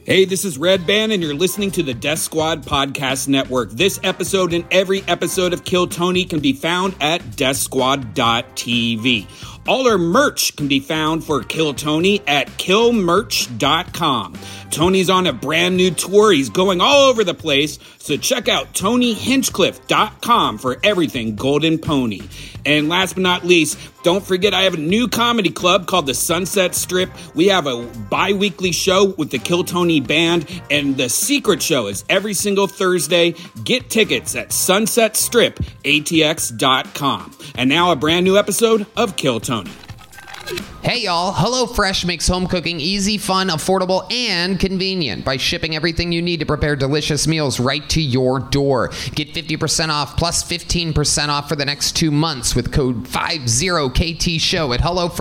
Hey, this is Red Band, and you're listening to the Death Squad Podcast Network. This episode and every episode of Kill Tony can be found at deathsquad.tv. All our merch can be found for Kill Tony at killmerch.com. Tony's on a brand new tour. He's going all over the place, so check out TonyHinchcliffe.com for everything Golden Pony. And last but not least, don't forget I have a new comedy club called the Sunset Strip. We have a bi-weekly show with the Kill Tony Band, and the secret show is every single Thursday. Get tickets at sunsetstripatx.com. And now a brand new episode of Kill Tony. Hey y'all, HelloFresh makes home cooking easy, fun, affordable, and convenient by shipping everything you need to prepare delicious meals right to your door. Get 50% off plus 15% off for the next 2 months with code 50KTSHOW at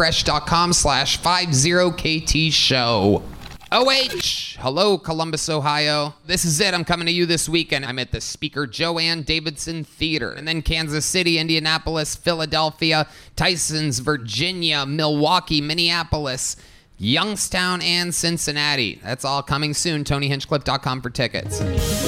HelloFresh.com/50KTSHOW. OH! Hello, Columbus, Ohio. This is it. I'm coming to you this weekend. I'm at the Speaker Joanne Davidson Theater. And then Kansas City, Indianapolis, Philadelphia, Tysons, Virginia, Milwaukee, Minneapolis, Youngstown, and Cincinnati. That's all coming soon. TonyHinchcliffe.com for tickets.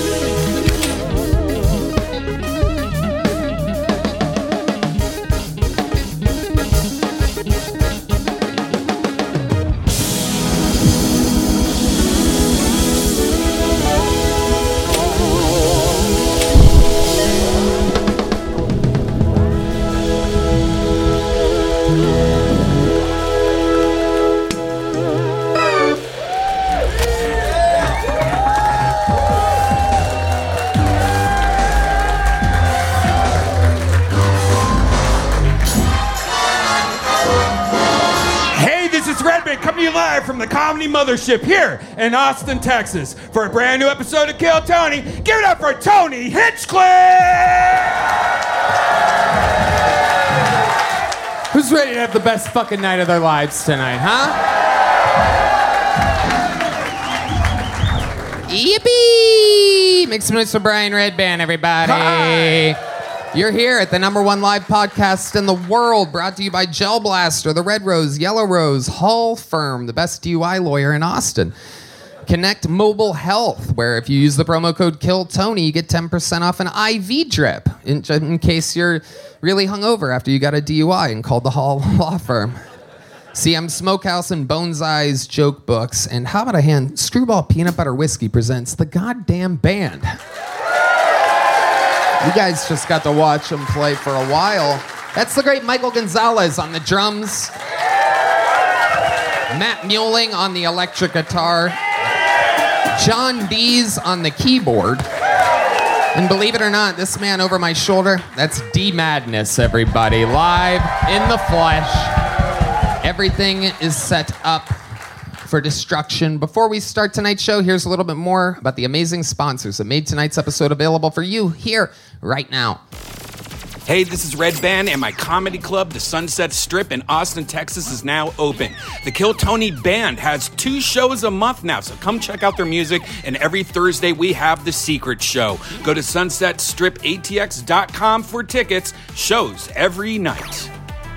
Live from the Comedy Mothership here in Austin, Texas for a brand new episode of Kill Tony. Give it up for Tony Hinchcliffe! Who's ready to have the best fucking night of their lives tonight, huh? Yippee! Make some noise for Brian Redband, everybody. Hi. You're here at the #1 live podcast in the world, brought to you by Gel Blaster, the Red Rose, Yellow Rose, Hall Firm, the best DUI lawyer in Austin. Connect Mobile Health, where if you use the promo code KILLTONY, you get 10% off an IV drip, in case you're really hungover after you got a DUI and called the Hall Law Firm. CM Smokehouse and Bones Eyes Joke Books. And how about a hand? Screwball Peanut Butter Whiskey presents The Goddamn Band. You guys just got to watch him play for a while. That's the great Michael Gonzalez on the drums. Matt Muelling on the electric guitar. John Dees on the keyboard. And believe it or not, this man over my shoulder, that's D Madness, everybody. Live in the flesh. Everything is set up for destruction. Before we start tonight's show, here's a little bit more about the amazing sponsors that made tonight's episode available for you here right now. Hey, this is Red Band, and my comedy club, the Sunset Strip in Austin, Texas, is now open. The Kill Tony Band has 2 shows a month now, so come check out their music, and every Thursday we have the secret show. Go to sunsetstripatx.com for tickets. Shows every night.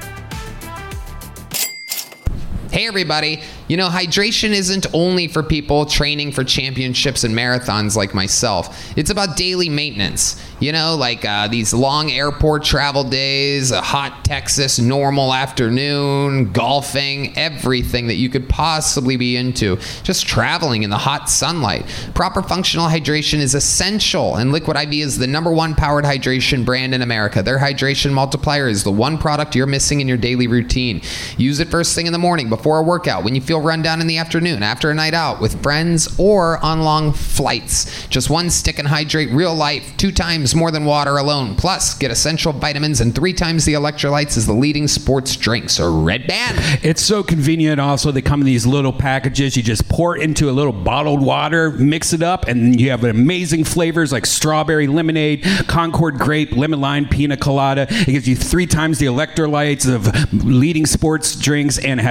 Hey everybody, you know, hydration isn't only for people training for championships and marathons like myself. It's about daily maintenance. You know, like these long airport travel days, a hot Texas normal afternoon, golfing, everything that you could possibly be into. Just traveling in the hot sunlight. Proper functional hydration is essential, and Liquid IV is the #1 powered hydration brand in America. Their hydration multiplier is the one product you're missing in your daily routine. Use it first thing in the morning, before a workout, when you feel run down in the afternoon, after a night out with friends, or on long flights. Just one stick and hydrate real life 2 times more than water alone. Plus, get essential vitamins and 3 times the electrolytes as the leading sports drink. So Red Band. It's so convenient. Also, they come in these little packages. You just pour it into a little bottled water, mix it up, and you have amazing flavors like strawberry lemonade, Concord grape, lemon lime, pina colada. It gives you 3 times the electrolytes of leading sports drinks and has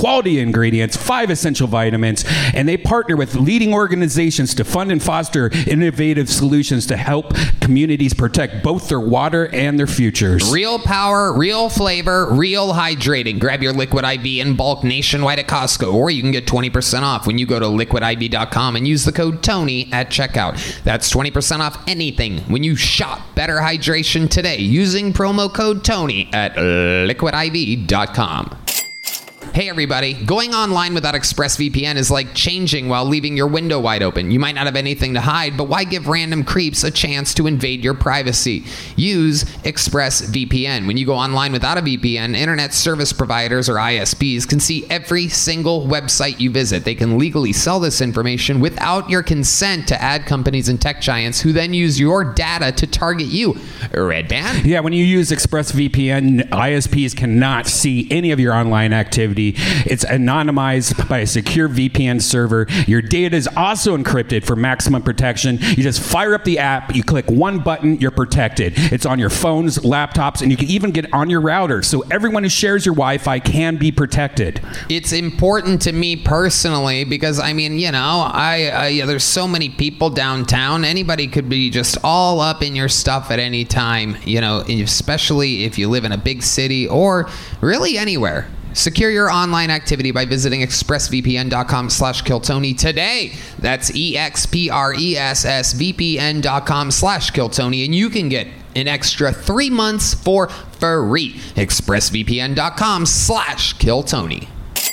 quality ingredients, 5 essential vitamins, and they partner with leading organizations to fund and foster innovative solutions to help communities protect both their water and their futures. Real power, real flavor, real hydrating. Grab your Liquid IV in bulk nationwide at Costco, or you can get 20% off when you go to liquidiv.com and use the code TONY at checkout. That's 20% off anything when you shop Better Hydration today using promo code TONY at liquidiv.com. Hey everybody, going online without ExpressVPN is like changing while leaving your window wide open. You might not have anything to hide, but why give random creeps a chance to invade your privacy? Use ExpressVPN. When you go online without a VPN, internet service providers or ISPs can see every single website you visit. They can legally sell this information without your consent to ad companies and tech giants who then use your data to target you. Red Band? Yeah, when you use ExpressVPN, ISPs cannot see any of your online activity. It's anonymized by a secure VPN server. Your data is also encrypted for maximum protection. You just fire up the app, you click one button, you're protected. It's on your phones, laptops, and you can even get on your router. So everyone who shares your Wi-Fi can be protected. It's important to me personally because, I mean, you know, there's so many people downtown. Anybody could be just all up in your stuff at any time, you know, especially if you live in a big city or really anywhere. Secure your online activity by visiting expressvpn.com/KillTony today. That's expressvpn.com/KillTony, and you can get an extra 3 months for free. expressvpn.com/KillTony.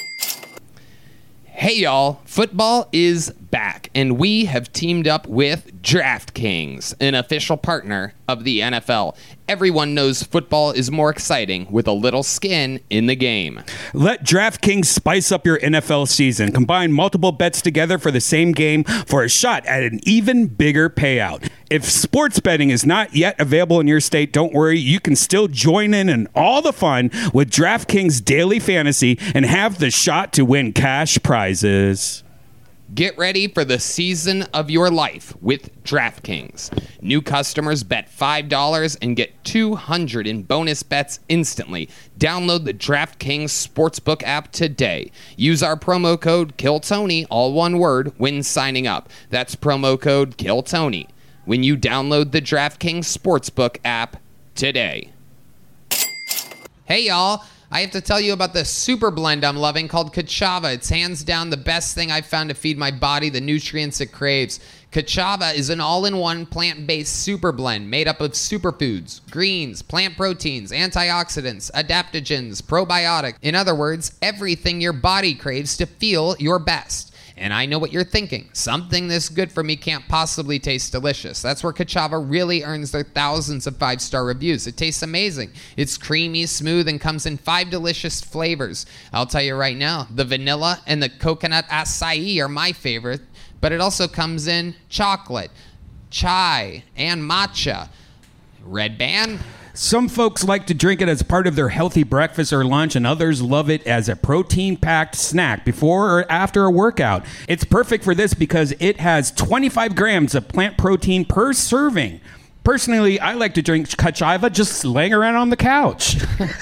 Hey y'all, football is back, and we have teamed up with DraftKings, an official partner of the NFL. Everyone knows football is more exciting with a little skin in the game. Let DraftKings spice up your NFL season. Combine multiple bets together for the same game for a shot at an even bigger payout. If sports betting is not yet available in your state, don't worry. You can still join in all the fun with DraftKings Daily Fantasy and have the shot to win cash prizes. Get ready for the season of your life with DraftKings. New customers bet $5 and get $200 in bonus bets instantly. Download the DraftKings Sportsbook app today. Use our promo code KillTony, all one word, when signing up. That's promo code KillTony when you download the DraftKings Sportsbook app today. Hey y'all. I have to tell you about the super blend I'm loving called Kachava. It's hands down the best thing I've found to feed my body the nutrients it craves. Kachava is an all-in-one plant-based super blend made up of superfoods, greens, plant proteins, antioxidants, adaptogens, probiotics. In other words, everything your body craves to feel your best. And I know what you're thinking. Something this good for me can't possibly taste delicious. That's where Kachava really earns their thousands of 5-star reviews. It tastes amazing. It's creamy, smooth, and comes in 5 delicious flavors. I'll tell you right now, the vanilla and the coconut acai are my favorite, but it also comes in chocolate, chai, and matcha. Red Band? Some folks like to drink it as part of their healthy breakfast or lunch, and others love it as a protein-packed snack before or after a workout. It's perfect for this because it has 25 grams of plant protein per serving. Personally, I like to drink Kachava just laying around on the couch.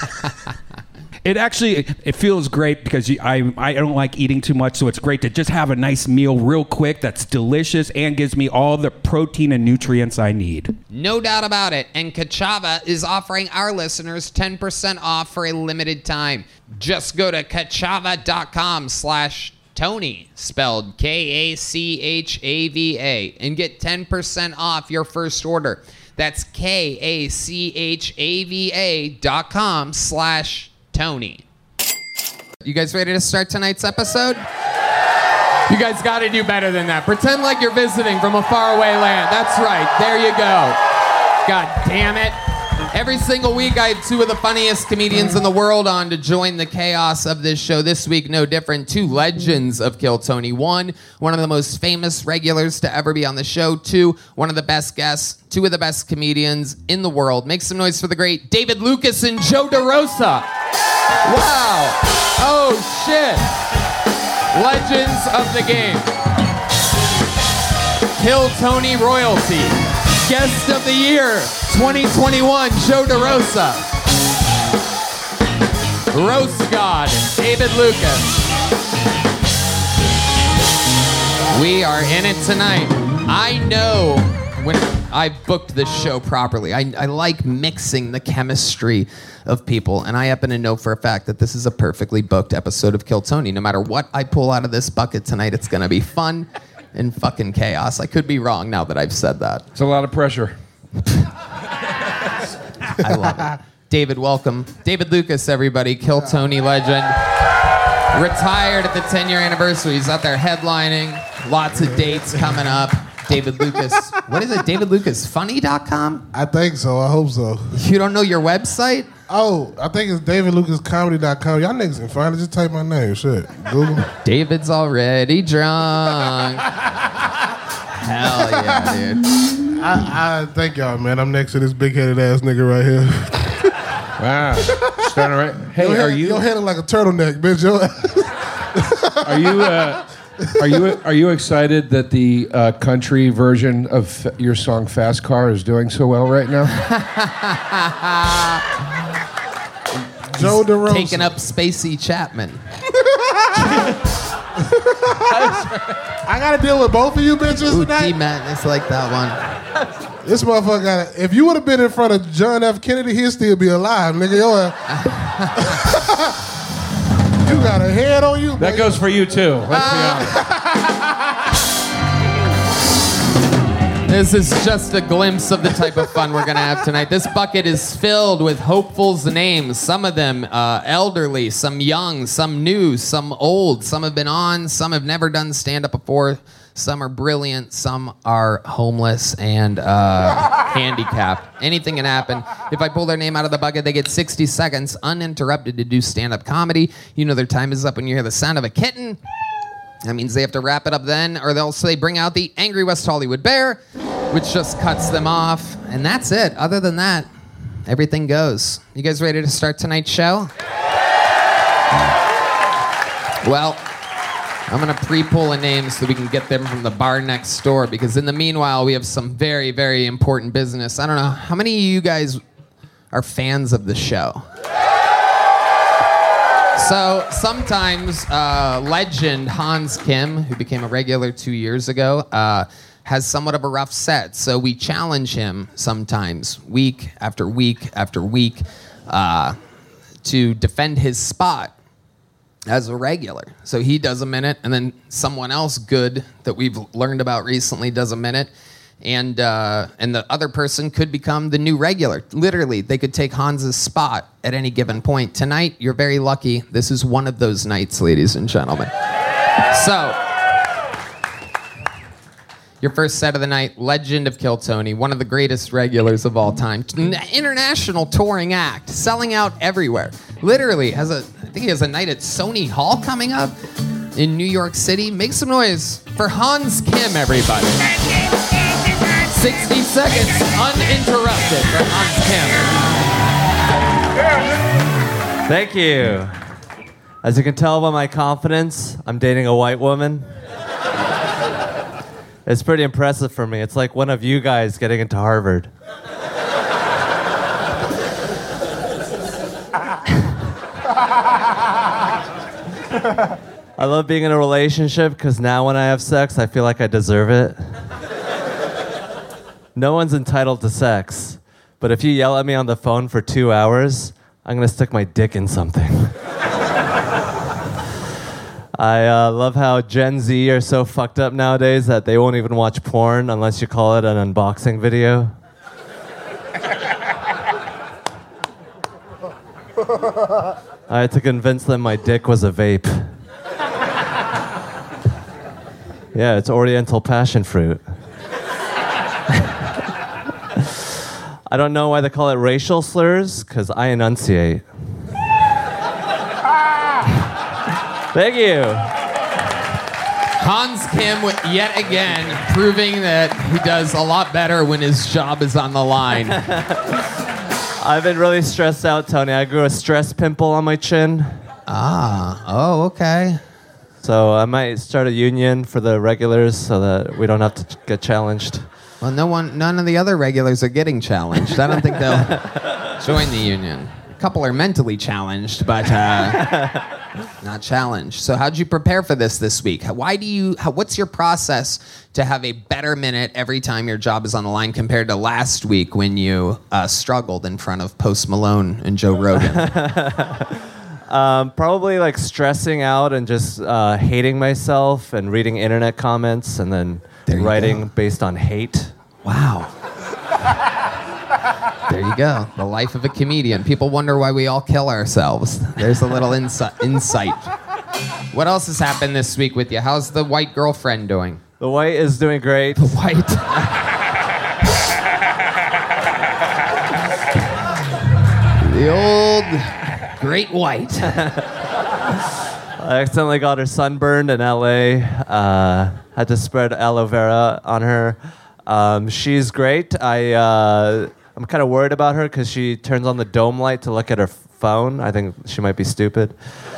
It feels great because I don't like eating too much, so it's great to just have a nice meal real quick that's delicious and gives me all the protein and nutrients I need. No doubt about it. And Kachava is offering our listeners 10% off for a limited time. Just go to kachava.com/Tony, spelled Kachava, and get 10% off your first order. That's Kachava.com/Tony. You guys ready to start tonight's episode? You guys got to do better than that. Pretend like you're visiting from a faraway land. That's right. There you go. God damn it. Every single week, I have 2 of the funniest comedians in the world on to join the chaos of this show. This week, no different. 2 legends of Kill Tony. 1 of the most famous regulars to ever be on the show. 2, one of the best guests. 2 of the best comedians in the world. Make some noise for the great David Lucas and Joe DeRosa. Wow. Oh, shit. Legends of the game. Kill Tony royalty. Guest of the year 2021, Joe DeRosa. Roast God, David Lucas. We are in it tonight. I know when I booked this show properly, I like mixing the chemistry of people, and I happen to know for a fact that this is a perfectly booked episode of Kill Tony. No matter what I pull out of this bucket tonight, it's gonna be fun and fucking chaos. I could be wrong now that I've said that. It's a lot of pressure. I love it. David, welcome. David Lucas, everybody, Kill Tony legend. Retired at the 10-year anniversary. He's out there headlining. Lots of dates coming up. David Lucas. What is it? DavidLucasFunny.com? I think so. I hope so. You don't know your website? Oh, I think it's DavidLucasComedy.com. Y'all niggas can find it. Just type my name. Shit. Google. David's already drunk. Hell yeah, dude. I thank y'all, man. I'm next to this big-headed ass nigga right here. Wow. Starting right. Hey, Your are head- you? Your head look like a turtleneck, bitch. Are you excited that the country version of your song "Fast Car" is doing so well right now? Joe DeRosa. Taking up Spacey Chapman. I gotta deal with both of you bitches Ooh, tonight. D-Madness like that one. This motherfucker got. If you would have been in front of John F. Kennedy, he'd still be alive, nigga. You got a head on you. That goes for you too. Let's be honest. This is just a glimpse of the type of fun we're gonna have tonight. This bucket is filled with hopefuls' names. Some of them elderly, some young, some new, some old. Some have been on, some have never done stand-up before. Some are brilliant, some are homeless and handicapped. Anything can happen. If I pull their name out of the bucket, they get 60 seconds uninterrupted to do stand-up comedy. You know their time is up when you hear the sound of a kitten. That means they have to wrap it up then, or they'll say bring out the angry West Hollywood bear, which just cuts them off. And that's it. Other than that, everything goes. You guys ready to start tonight's show? Well, I'm going to pre-pull a name so we can get them from the bar next door, because in the meanwhile, we have some very, very important business. I don't know, how many of you guys are fans of the show? So sometimes legend Hans Kim, who became a regular 2 years ago, has somewhat of a rough set. So we challenge him sometimes, week after week after week, to defend his spot as a regular. So he does a minute, and then someone else good that we've learned about recently does a minute, and the other person could become the new regular. Literally, they could take Hans's spot at any given point. Tonight, you're very lucky. This is one of those nights, ladies and gentlemen. So, your first set of the night, legend of Kill Tony, one of the greatest regulars of all time. International touring act, selling out everywhere. Literally, I think he has a night at Sony Hall coming up in New York City. Make some noise for Hans Kim, everybody. 60 seconds uninterrupted for Hans Kim. Thank you. As you can tell by my confidence, I'm dating a white woman. It's pretty impressive for me. It's like one of you guys getting into Harvard. I love being in a relationship because now when I have sex, I feel like I deserve it. No one's entitled to sex, but if you yell at me on the phone for 2 hours, I'm gonna stick my dick in something. I love how Gen Z are so fucked up nowadays that they won't even watch porn unless you call it an unboxing video. I had to convince them my dick was a vape. Yeah, it's Oriental passion fruit. I don't know why they call it racial slurs, because I enunciate. Thank you. Hans Kim, yet again, proving that he does a lot better when his job is on the line. I've been really stressed out, Tony. I grew a stress pimple on my chin. Oh, okay. So I might start a union for the regulars so that we don't have to get challenged. Well, none of the other regulars are getting challenged. I don't think they'll join the union. A couple are mentally challenged, but Not challenge. So how'd you prepare for this week? What's your process to have a better minute every time your job is on the line compared to last week when you struggled in front of Post Malone and Joe Rogan? Probably like stressing out and just hating myself and reading internet comments and then writing based on hate. Wow. There you go. The life of a comedian. People wonder why we all kill ourselves. There's a little insight. What else has happened this week with you? How's the white girlfriend doing? The white is doing great. The white. The old great white. I accidentally got her sunburned in LA. Had to spread aloe vera on her. She's great. I'm kind of worried about her because she turns on the dome light to look at her phone. I think she might be stupid.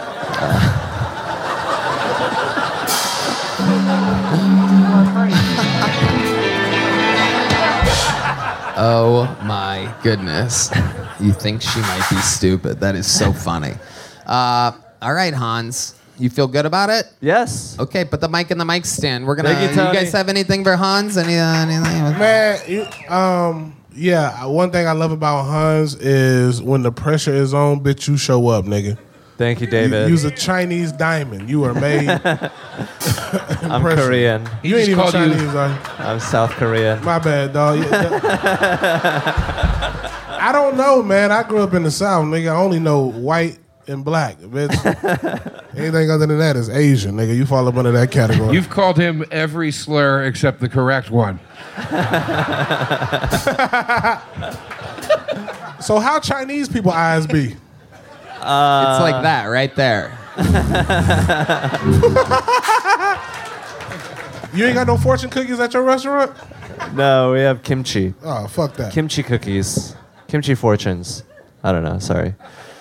Oh my goodness. You think she might be stupid. That is so funny. All right, Hans. You feel good about it? Yes. Okay, put the mic in the mic stand. We're gonna. Thank you, Tony. You guys have anything for Hans? Anything? Man, yeah. One thing I love about Hans is when the pressure is on, bitch, you show up, nigga. Thank you, David. You's a Chinese diamond. You are made. I'm Korean. You ain't even Chinese, are you? I'm South Korean. My bad, dog. I don't know, man. I grew up in the South, nigga. I only know white and black, bitch. Anything other than that is Asian, nigga. You fall up under that category. You've called him every slur except the correct one. So how Chinese people eyes be? It's like that right there. You ain't got no fortune cookies at your restaurant? No, we have kimchi. Oh, fuck that. Kimchi cookies. Kimchi fortunes. I don't know, sorry.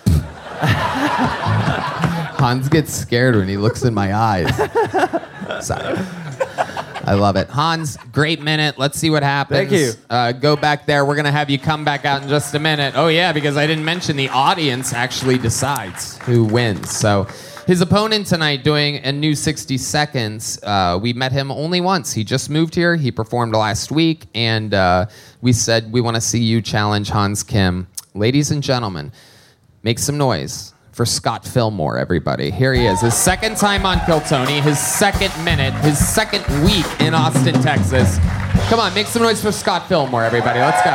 Hans gets scared when he looks in my eyes. Sorry. I love it. Hans, great minute. Let's see what happens. Thank you. Go back there. We're going to have you come back out in just a minute. Oh, yeah, because I didn't mention the audience actually decides who wins. So his opponent tonight doing a new 60 Seconds, we met him only once. He just moved here. He performed last week, and we said we want to see you challenge Hans Kim. Ladies and gentlemen, make some noise for Scott Fillmore, everybody. Here he is, his second time on Kill Tony, his second minute, his second week in Austin, Texas. Come on, make some noise for Scott Fillmore, everybody. Let's go.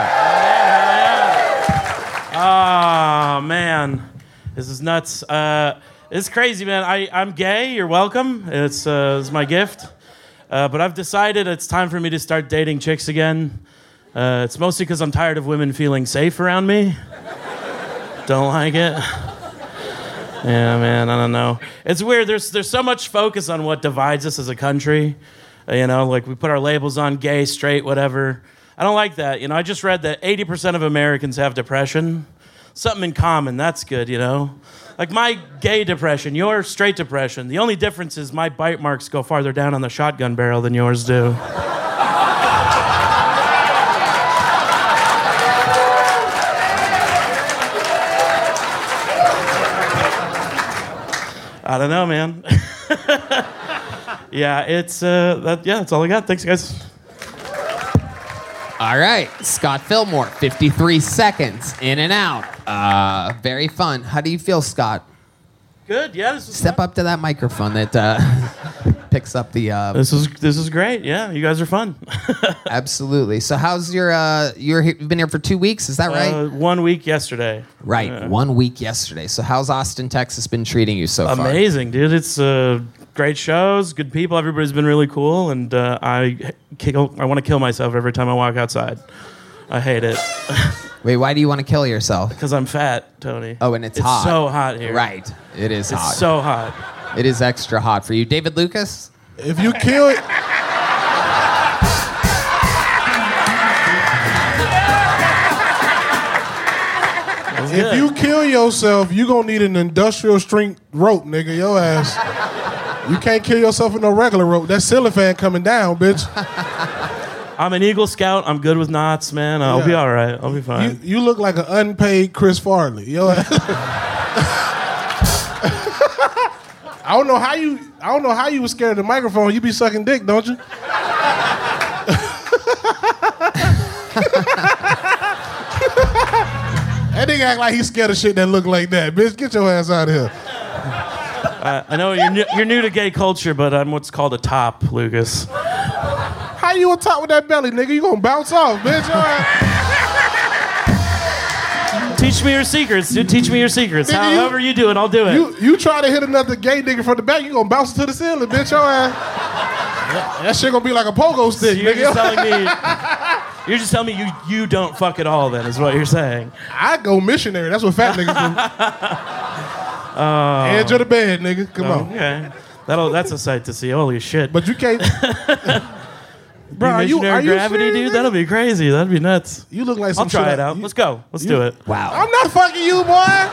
Oh, man. This is nuts. It's crazy, man. I'm gay. You're welcome. It's my gift. But I've decided it's time for me to start dating chicks again. It's mostly because I'm tired of women feeling safe around me. Don't like it. Yeah, man, I don't know. It's weird. There's so much focus on what divides us as a country. Like we put our labels on gay, straight, whatever. I don't like that. I just read that 80% of Americans have depression. Something in common. That's good, Like my gay depression, your straight depression. The only difference is my bite marks go farther down on the shotgun barrel than yours do. I don't know, man. Yeah, that's all I got. Thanks, guys. All right, Scott Fillmore, 53 seconds, in and out. Very fun. How do you feel, Scott? Good, yeah. This is Step fun. up to that microphone that picks up the... This is great. Yeah, you guys are fun. Absolutely. So how's you've been here for 2 weeks, is that right? 1 week yesterday. Right, 1 week yesterday. So how's Austin, Texas been treating you so far? Amazing, dude. It's great shows, good people. Everybody's been really cool, and I want to kill myself every time I walk outside. I hate it. Wait, why do you want to kill yourself? Because I'm fat, Tony. Oh, and it's hot. It's so hot here. Right, it is hot. It's so hot. It is extra hot for you. David Lucas? If you kill it... If you kill yourself, you gonna need an industrial strength rope, nigga. Your ass. You can't kill yourself with no regular rope. That ceiling fan coming down, bitch. I'm an Eagle Scout. I'm good with knots, man. I'll be all right. I'll be fine. You look like an unpaid Chris Farley. Your ass. I don't know how you was scared of the microphone. You be sucking dick, don't you? That nigga act like he's scared of shit that look like that. Bitch, get your ass out of here. I know you're new to gay culture, but I'm what's called a top, Lucas. How you on top with that belly, nigga? You gonna bounce off, bitch. All right. Teach me your secrets, dude. Teach me your secrets. Nigga, However you do it, I'll do it. You try to hit another gay nigga from the back, you gonna bounce to the ceiling, bitch. Your ass. That shit gonna be like a pogo stick, So you're nigga. You're just telling me you don't fuck at all. Then is what you're saying. I go missionary. That's what fat niggas do. Edge of the bed, nigga. Come on. Okay, that's a sight to see. Holy shit! But you can't. Bro, are you gravity, serious, dude? nigga? That'll be crazy. That'd be nuts. You look like some I'll try shit it out. Let's go. Let's do it. Wow. I'm not fucking you, boy.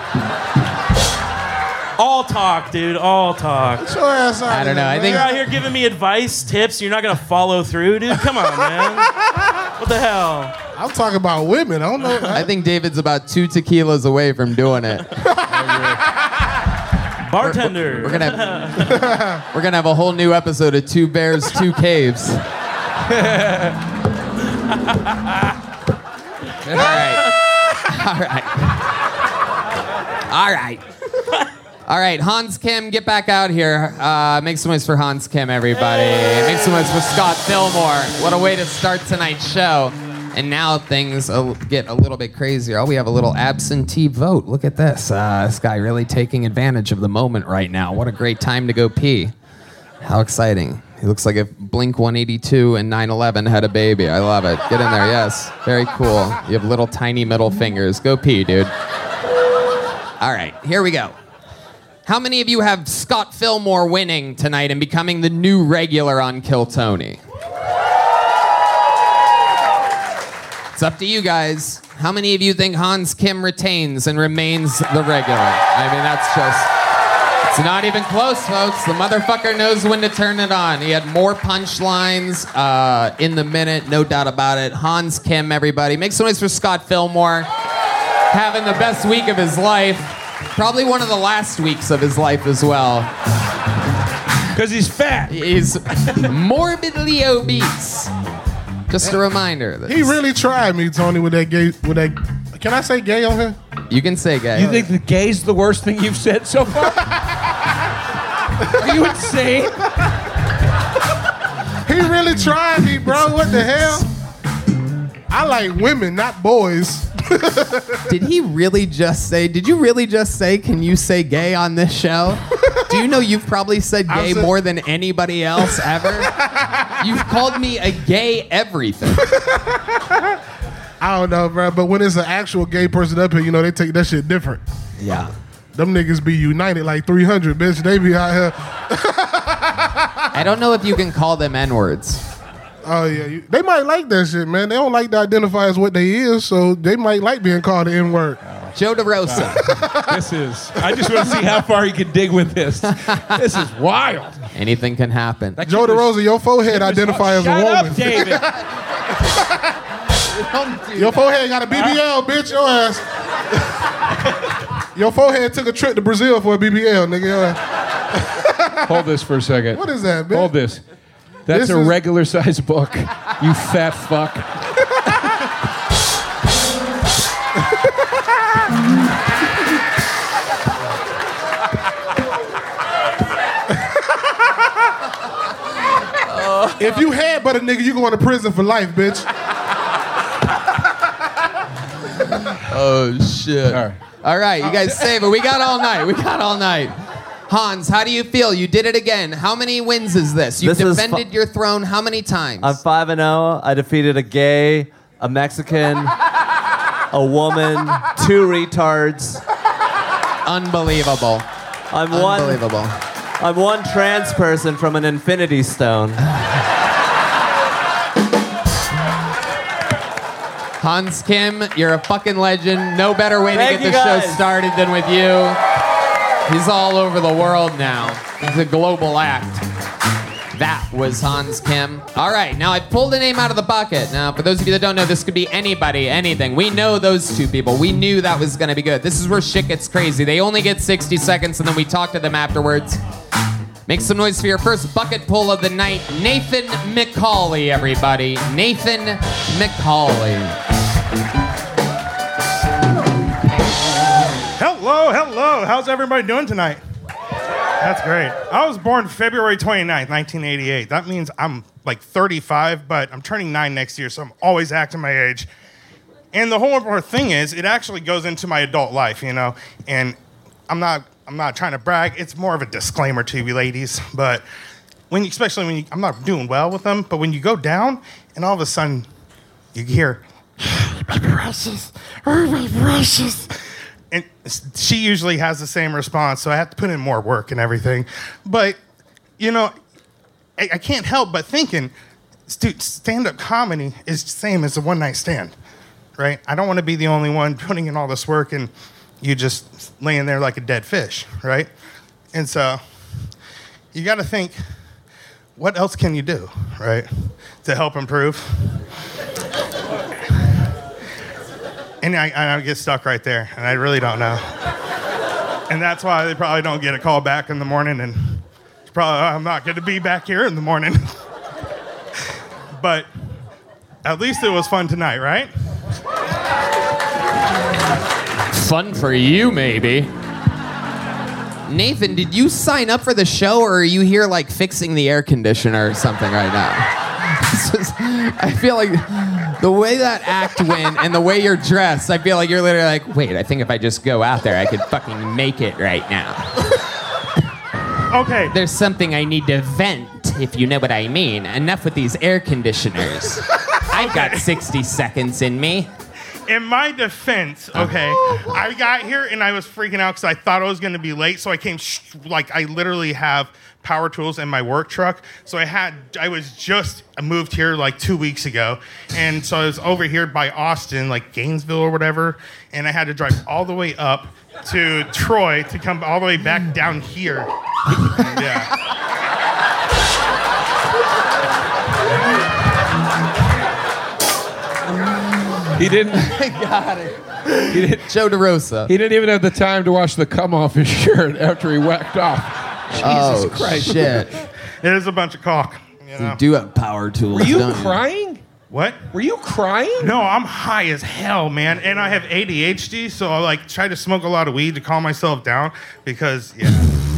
All talk, dude. All talk. Get your ass out. I don't know. I think You're out here giving me advice, tips. You're not gonna follow through, dude. Come on, man. What the hell? I'm talking about women. I don't know. I think David's about 2 tequilas away from doing it. Bartender. We're gonna have a whole new episode of 2 Bears, 2 Caves. All right, Hans Kim, get back out here. Make some noise for Hans Kim, everybody. Make some noise for Scott Fillmore. What a way to start tonight's show. And now things get a little bit crazier. Oh, we have a little absentee vote. Look at this. This guy really taking advantage of the moment right now. What a great time to go pee. How exciting. He looks like if Blink-182 and 9/11 had a baby. I love it. Get in there, yes. Very cool. You have little tiny middle fingers. Go pee, dude. All right, here we go. How many of you have Scott Fillmore winning tonight and becoming the new regular on Kill Tony? It's up to you guys. How many of you think Hans Kim retains and remains the regular? I mean, it's not even close, folks. The motherfucker knows when to turn it on. He had more punchlines in the minute, no doubt about it. Hans Kim, everybody. Make some noise for Scott Fillmore. Having the best week of his life. Probably one of the last weeks of his life as well. Because he's fat. He's morbidly obese. Just a reminder. He really tried me, Tony, with that gay. Can I say gay on here? You can say gay. You think the gay's the worst thing you've said so far? Are you insane? He really tried me, bro. What the hell? I like women, not boys. Did you really just say, can you say gay on this show? Do you know you've probably said gay more than anybody else ever? You've called me a gay everything. I don't know, bro, but when it's an actual gay person up here, you know, they take that shit different. Yeah. Them niggas be united like 300, bitch. They be out here. I don't know if you can call them N-words. Oh, yeah. They might like that shit, man. They don't like to identify as what they is, so they might like being called the N-word. Joe DeRosa. I just want to see how far you can dig with this. This is wild. Anything can happen. Joe DeRosa, your forehead identify as a woman. Shut up, David. Your forehead got a BBL, bitch. Your ass. Your forehead took a trip to Brazil for a BBL, nigga. Your ass. Hold this for a second. What is that, bitch? Hold this. That's a regular size book, you fat fuck. If you headbutt a nigga, you going to prison for life, bitch. Oh, shit. All right, you guys save it. We got all night. Hans, how do you feel? You did it again. How many wins is this? You've defended your throne how many times? I'm 5-0. I defeated a gay, a Mexican, a woman, 2 retards. Unbelievable. I'm one trans person from an infinity stone. Hans Kim, you're a fucking legend. No better way to get the show started than with you. He's all over the world now. He's a global act. That was Hans Kim. All right, now I pulled a name out of the bucket. Now, for those of you that don't know, this could be anybody, anything. We know those 2 people. We knew that was going to be good. This is where shit gets crazy. They only get 60 seconds, and then we talk to them afterwards. Make some noise for your first bucket pull of the night, Nathan McCauley, everybody. Nathan McCauley. Hello. How's everybody doing tonight? That's great. I was born February 29th, 1988. That means I'm like 35, but I'm turning 9 next year, so I'm always acting my age. And the whole important thing is, it actually goes into my adult life, you know? And I'm not trying to brag. It's more of a disclaimer to you ladies. But especially when I'm not doing well with them, but when you go down and all of a sudden you hear, my precious, my precious. And she usually has the same response, so I have to put in more work and everything. But, you know, I can't help but thinking, dude, stand-up comedy is the same as a one-night stand, right? I don't want to be the only one putting in all this work and you just laying there like a dead fish, right? And so you got to think, what else can you do, right, to help improve? And I get stuck right there, and I really don't know. And that's why they probably don't get a call back in the morning, and I'm not going to be back here in the morning. But at least it was fun tonight, right? Fun for you, maybe. Nathan, did you sign up for the show, or are you here like fixing the air conditioner or something right now? I feel like the way that act went and the way you're dressed, I feel like you're literally like, wait, I think if I just go out there, I could fucking make it right now. Okay. There's something I need to vent, if you know what I mean. Enough with these air conditioners. I've got 60 seconds in me. In my defense, okay, I got here and I was freaking out because I thought I was going to be late. So I came, I literally have power tools in my work truck. So I moved here like 2 weeks ago. And so I was over here by Austin, like Gainesville or whatever. And I had to drive all the way up to Troy to come all the way back down here. Yeah. He didn't. I got it. Joe DeRosa. He didn't even have the time to wash the cum off his shirt after he whacked off. Jesus Christ. Shit. It is a bunch of caulk. You know? You do have power tools. Were you don't crying? What? Were you crying? No, I'm high as hell, man. And I have ADHD, so I like try to smoke a lot of weed to calm myself down because, yeah.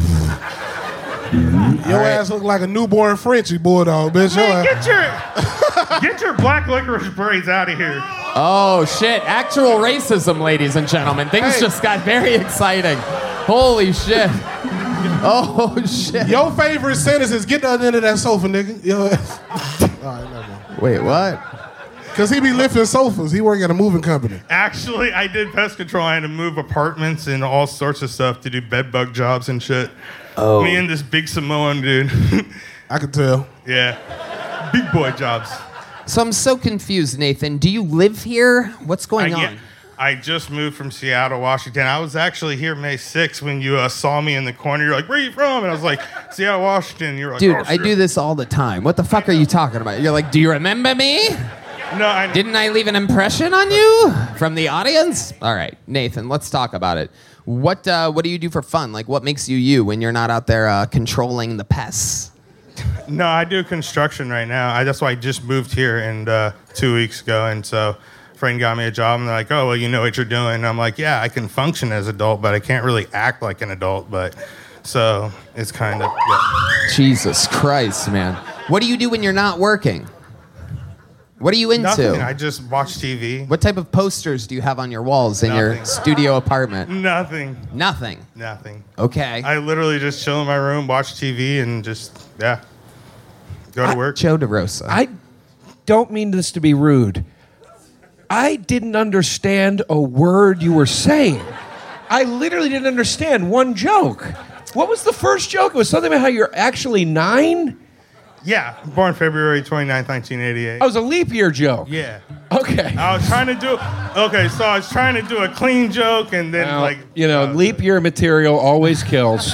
Your ass look like a newborn Frenchie bulldog, bitch. Man, get your black licorice braids out of here. Oh, shit. Actual racism, ladies and gentlemen. Things just got very exciting. Holy shit. Oh, shit. Your favorite sentence is get the other end of that sofa, nigga. Yo ass. All right, never mind. Wait, what? Because he be lifting sofas. He work at a moving company. Actually, I did pest control. I had to move apartments and all sorts of stuff to do bed bug jobs and shit. Oh. Me and this big Samoan dude. I can tell. Yeah. Big boy jobs. So I'm so confused, Nathan. Do you live here? What's going on? I just moved from Seattle, Washington. I was actually here May 6th when you saw me in the corner. You're like, where are you from? And I was like, Seattle, Washington. You're like, dude, oh, I do this all the time. What the fuck are you talking about? You're like, do you remember me? No, Didn't I leave an impression on you from the audience? All right, Nathan, let's talk about it. What do you do for fun? Like, what makes you you when you're not out there controlling the pests? No, I do construction right now. That's why I just moved here and 2 weeks ago. And so a friend got me a job, and they're like, oh, well, you know what you're doing. And I'm like, yeah, I can function as an adult, but I can't really act like an adult. But so it's kind of, yeah. Jesus Christ, man. What do you do when you're not working? What are you into? Nothing. I just watch TV. What type of posters do you have on your walls in your studio apartment? Nothing. Nothing. Nothing. Okay. I literally just chill in my room, watch TV, and just, yeah, go to work. Joe DeRosa. I don't mean this to be rude. I didn't understand a word you were saying. I literally didn't understand one joke. What was the first joke? It was something about how you're actually 9? Yeah, born February 29th, 1988. Oh, it was a leap year joke. Yeah. Okay. I was trying to do a clean joke, and then Well, leap year material always kills.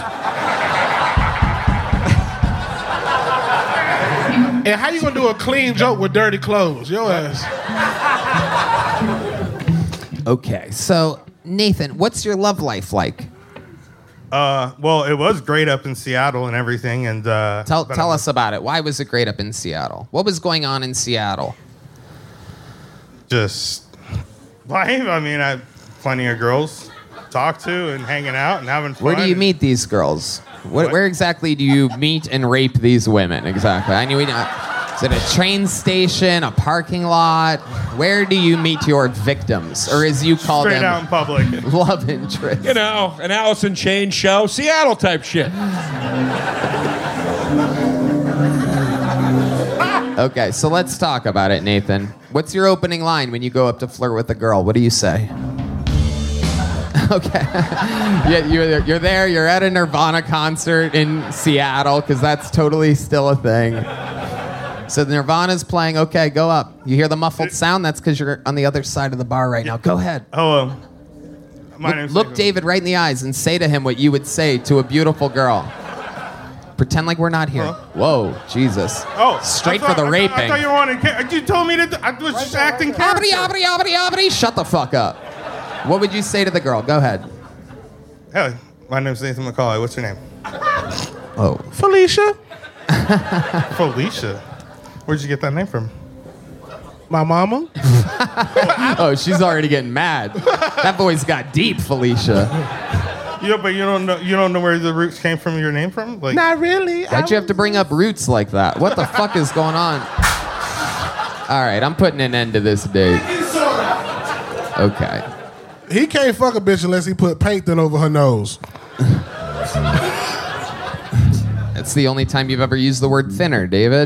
And how you gonna do a clean joke with dirty clothes? Your ass. Okay, so Nathan, what's your love life like? Well, it was great up in Seattle and everything. And Tell us about it. Why was it great up in Seattle? What was going on in Seattle? Just life. I mean, I had plenty of girls to talk to and hanging out and having fun. Where do you meet these girls? Where exactly do you meet and rape these women? Exactly. I knew. Is it a train station, a parking lot? Where do you meet your victims, or as you call Straight them, out in public. love interest? You know, an Alice in Chains show, Seattle type shit. Okay, so let's talk about it, Nathan. What's your opening line when you go up to flirt with a girl? What do you say? Okay. Yeah, you're there. You're at a Nirvana concert in Seattle, because that's totally still a thing. So Nirvana's playing. Okay, go up. You hear the muffled sound? That's because you're on the other side of the bar right now. Go ahead. Oh, my name's Look David right in the eyes and say to him what you would say to a beautiful girl. Pretend like we're not here. Whoa, Jesus. Oh, Straight for the raping. I thought you wanted. You told me to. I was just acting. Abri. Shut the fuck up. What would you say to the girl? Go ahead. Hey, my name's Nathan McCauley. What's your name? Oh. Felicia. Felicia. Where'd you get that name from? My mama. Oh, she's already getting mad. That voice got deep, Felicia. Yeah, but you don't know where the roots came from. Your name from? Like, Not really. Why'd you have to bring up roots like that? What the fuck is going on? All right, I'm putting an end to this date. Okay. He can't fuck a bitch unless he put paint thin over her nose. That's the only time you've ever used the word thinner, David.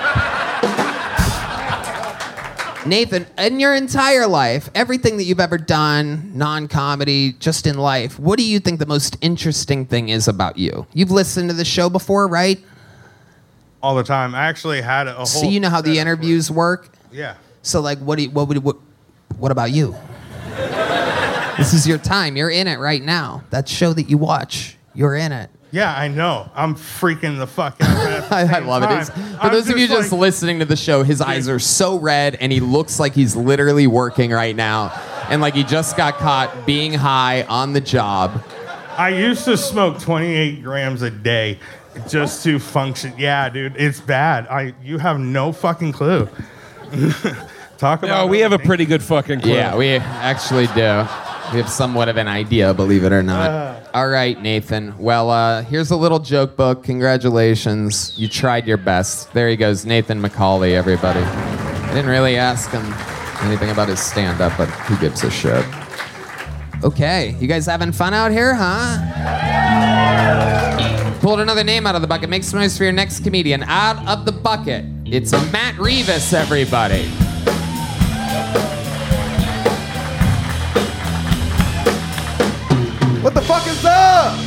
Nathan, in your entire life, everything that you've ever done, non-comedy, just in life, what do you think the most interesting thing is about you? You've listened to the show before, right? all the time. I actually had a whole. So you know how the interviews work? Yeah. So like, what about you? This is your time. You're in it right now. That show that you watch, you're in it. Yeah, I know. I'm freaking the fuck out. I love it. For those of you just listening to the show, his eyes are so red and he looks like he's literally working right now. And like he just got caught being high on the job. I used to smoke 28 grams a day just to function. Yeah, dude, it's bad. You have no fucking clue. Talk about. No, we have a pretty good fucking clue. Yeah, we actually do. We have somewhat of an idea, believe it or not. All right, Nathan. Well, here's a little joke book. Congratulations. You tried your best. There he goes, Nathan McCauley, everybody. I didn't really ask him anything about his stand-up, but who gives a shit? Okay, you guys having fun out here, huh? Pulled another name out of the bucket. Make some noise for your next comedian. Out of the bucket, it's Matt Rivas, everybody. What the fuck is up?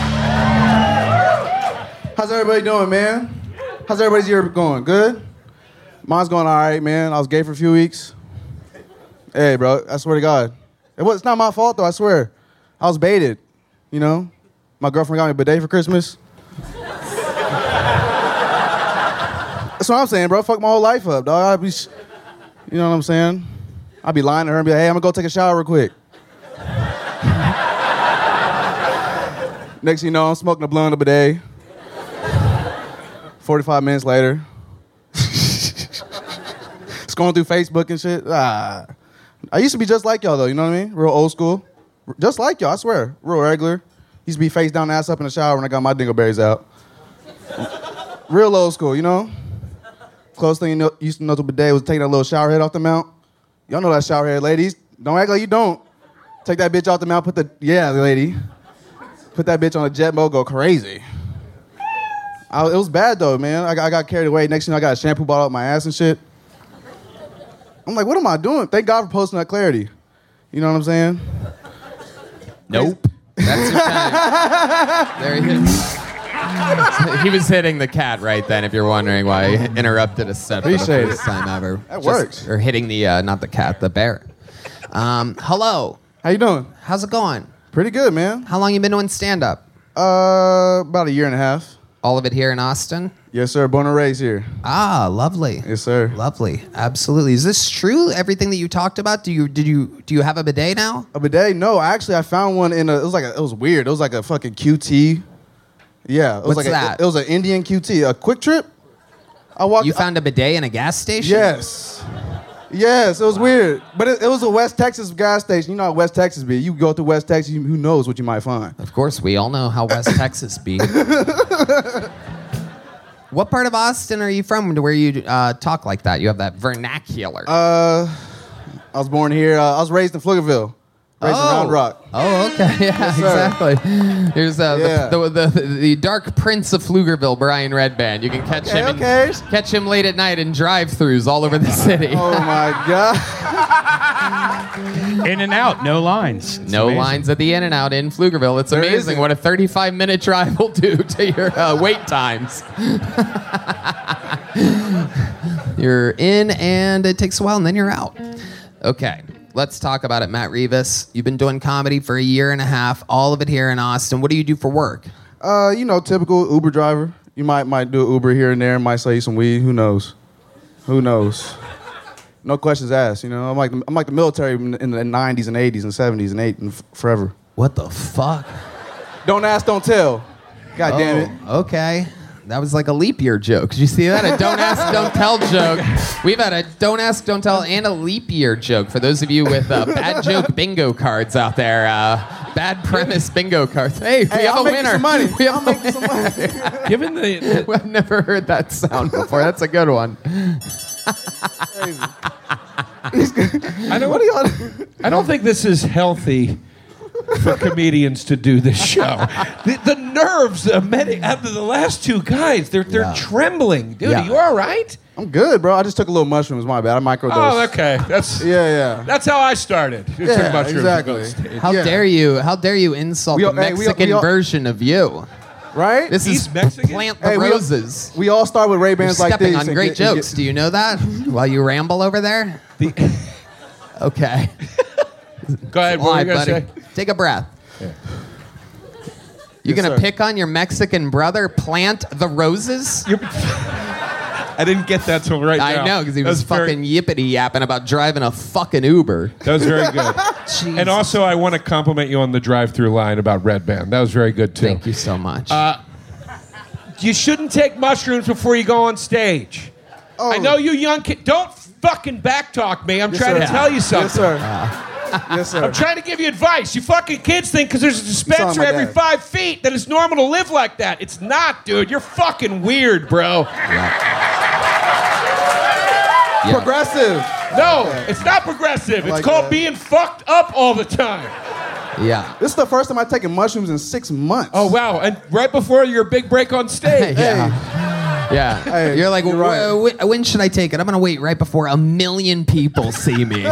How's everybody doing, man? How's everybody's year going? Good? Mine's going all right, man. I was gay for a few weeks. Hey, bro, I swear to God. It's not my fault, though, I swear. I was baited, you know? My girlfriend got me a bidet for Christmas. That's what I'm saying, bro. Fuck my whole life up, dog. You know what I'm saying? I'd be lying to her and be like, hey, I'm gonna go take a shower real quick. Next thing you know, I'm smoking a blunt of a bidet. 45 minutes later. Scrolling through Facebook and shit. I used to be just like y'all, though, you know what I mean? Real old school. Just like y'all, I swear. Real regular. Used to be face down, ass up in the shower when I got my dingleberries out. Real old school, you know? Closest thing you used to know to bidet was taking that little shower head off the mount. Y'all know that shower head, ladies. Don't act like you don't. Take that bitch off the mount, lady. Put that bitch on a jet mode, go crazy. It was bad, though, man. I got carried away. Next thing I got a shampoo bottle up my ass and shit. I'm like, what am I doing? Thank God for posting that clarity. You know what I'm saying? Nope. That's your time. There he is. He was hitting the cat right then, if you're wondering why he interrupted a set for the first time ever. That works. Or hitting the, not the cat, the bear. Hello. How you doing? How's it going? Pretty good, man. How long you been doing stand-up? About a year and a half. All of it here in Austin? Yes, sir. Born and raised here. Ah, lovely. Yes, sir. Lovely. Absolutely. Is this true? Everything that you talked about? Do you have a bidet now? A bidet? No, actually, I found one in it was weird. It was like a fucking QT. Yeah. It was What's that? It was an Indian QT. A Quick Trip. You found a bidet in a gas station? Yes. Yes, it was weird. But it was a West Texas gas station. You know how West Texas be. You go to West Texas, who knows what you might find. Of course, we all know how West Texas be. What part of Austin are you from to where you talk like that? You have that vernacular. I was born here. I was raised in Pflugerville. Raised in Round Rock. Oh, okay. Yeah, Yes, exactly. Here's the Dark Prince of Pflugerville, Brian Redband. You can catch him late at night in drive-thrus all over the city. Oh my God. In and out, no lines. It's no amazing. lines at the In-N-Out in Pflugerville. It's There amazing isn't. what a 35-minute drive will do to your wait times. You're in, and it takes a while, and then you're out. Okay. Let's talk about it, Matt Rivas. You've been doing comedy for a year and a half, all of it here in Austin. What do you do for work? Typical Uber driver. You might do an Uber here and there, might sell you some weed. Who knows? No questions asked. I'm like the military in the 90s and 80s and 70s and forever. What the fuck? Don't ask, don't tell. God damn it. Okay. That was like a leap year joke. Did you see that? A don't ask, don't tell joke. We've had a don't ask, don't tell, and a leap year joke for those of you with bad joke bingo cards out there. Bad premise bingo cards. Hey, we have I'll a make you winner. some money. We have I'll make you some money. Given the I've never heard that sound before. That's a good one. I don't think this is healthy for comedians to do this show. The nerves of the last two guys, they're trembling. Dude, Yeah. are you all right? I'm good, bro. I just took a little mushrooms. My bad. I microdosed. Oh, okay. That's Yeah. That's how I started. You took mushrooms exactly. on stage. How Yeah. dare you? How dare you insult We the all- hey, Mexican we all- version of you? Right? This He's is Mexican? Plant the Hey, Roses. We all start with You're Ray-Bans like stepping this. on and great get- and jokes. Do you know that? While you ramble over there? Okay. Go ahead. What were Lie, you going to buddy. say? Take a breath. You Yes, gonna sir. pick on your Mexican brother, Plant the Roses? I didn't get that till right now. I know, because he That was very- fucking yippity yapping about driving a fucking Uber. That was very good. Jesus. And also, I want to compliment you on the drive-through line about Red Band. That was very good, too. Thank you so much. You shouldn't take mushrooms before you go on stage. Oh. I know you young kids. Don't fucking backtalk me. I'm trying to sir. tell you something. Yes, sir. Yes, sir. I'm trying to give you advice. You fucking kids think because there's a dispenser my every dad. 5 feet that it's normal to live like that. It's not, dude. You're fucking weird, bro. Yeah. Progressive. No, it's not progressive. It's like called that. being fucked up all the time. Yeah. This is the first time I've taken mushrooms in 6 months. Oh, wow. And right before your big break on stage. Yeah. Yeah. Hey, You're like, you're right. when should I take it? I'm going to wait right before 1 million people see me.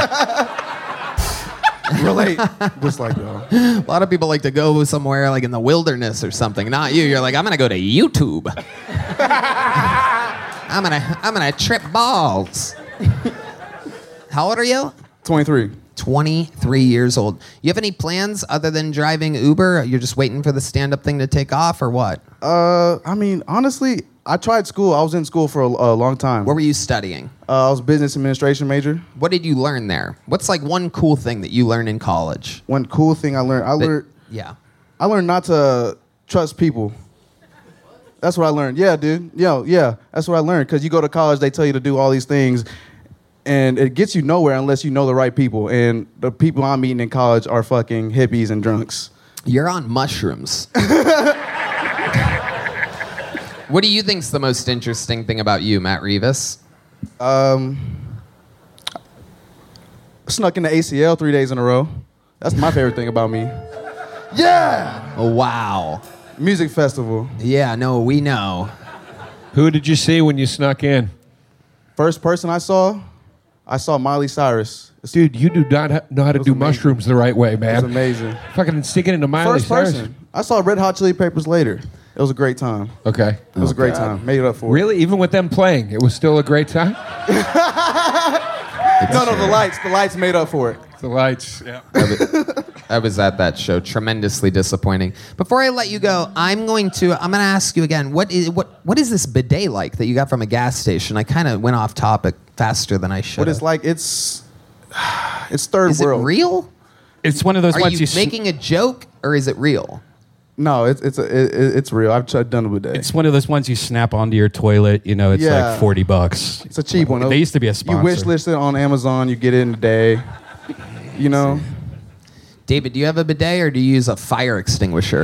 Relate. Just like that. A lot of people like to go somewhere like in the wilderness or something. Not you. You're like, I'm going to go to YouTube. I'm gonna trip balls. How old are you? 23. 23 years old. You have any plans other than driving Uber? You're just waiting for the stand-up thing to take off, or what? I mean, honestly, I tried school. I was in school for a long time. What were you studying? I was business administration major. What did you learn there? What's like one cool thing that you learned in college? One cool thing I learned. Yeah. I learned not to trust people. That's what I learned. Yeah, dude. Yeah. That's what I learned. Because you go to college, they tell you to do all these things, and it gets you nowhere unless you know the right people. And the people I'm meeting in college are fucking hippies and drunks. You're on mushrooms. What do you think's the most interesting thing about you, Matt Rivas? Snuck into ACL 3 days in a row. That's my favorite thing about me. Yeah! Oh, wow. Music festival. Yeah, no, we know. Who did you see when you snuck in? First person I saw Miley Cyrus. Dude, you do not know how to do amazing. mushrooms the right way, man. It was amazing. Fucking sticking into Miley First Cyrus. person. I saw Red Hot Chili Peppers later. It was a great time. Okay. It was a great time. Made it up for it. Really? Even with them playing, it was still a great time? No, the lights made up for it. The lights, yeah. I was at that show. Tremendously disappointing. Before I let you go, I'm gonna ask you again. What is this bidet like that you got from a gas station? I kind of went off topic faster than I should. What it's like? It's third Is world. it real? It's one of those Are ones you you making a joke or is it real? No, it's real. I've done a bidet. It's one of those ones you snap onto your toilet. You know, it's Yeah. like $40. It's a cheap one. They used to be a sponsor. You wish list it on Amazon. You get it in a day. You know. David, do you have a bidet or do you use a fire extinguisher?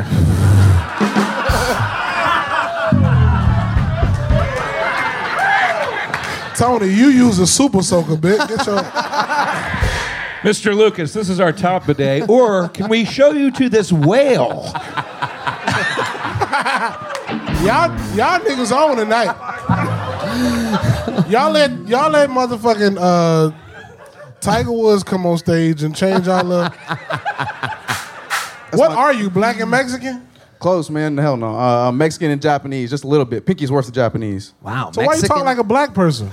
Tony, you use a super soaker, bitch. Get your. Mr. Lucas, this is our top bidet. Or can we show you to this whale? Y'all niggas on tonight. Y'all let motherfucking Tiger Woods come on stage and change y'all up. What are you, black and Mexican? Close, man. Hell no. Mexican and Japanese, just a little bit. Pinky's worth of Japanese. Wow. So why you talk like a black person?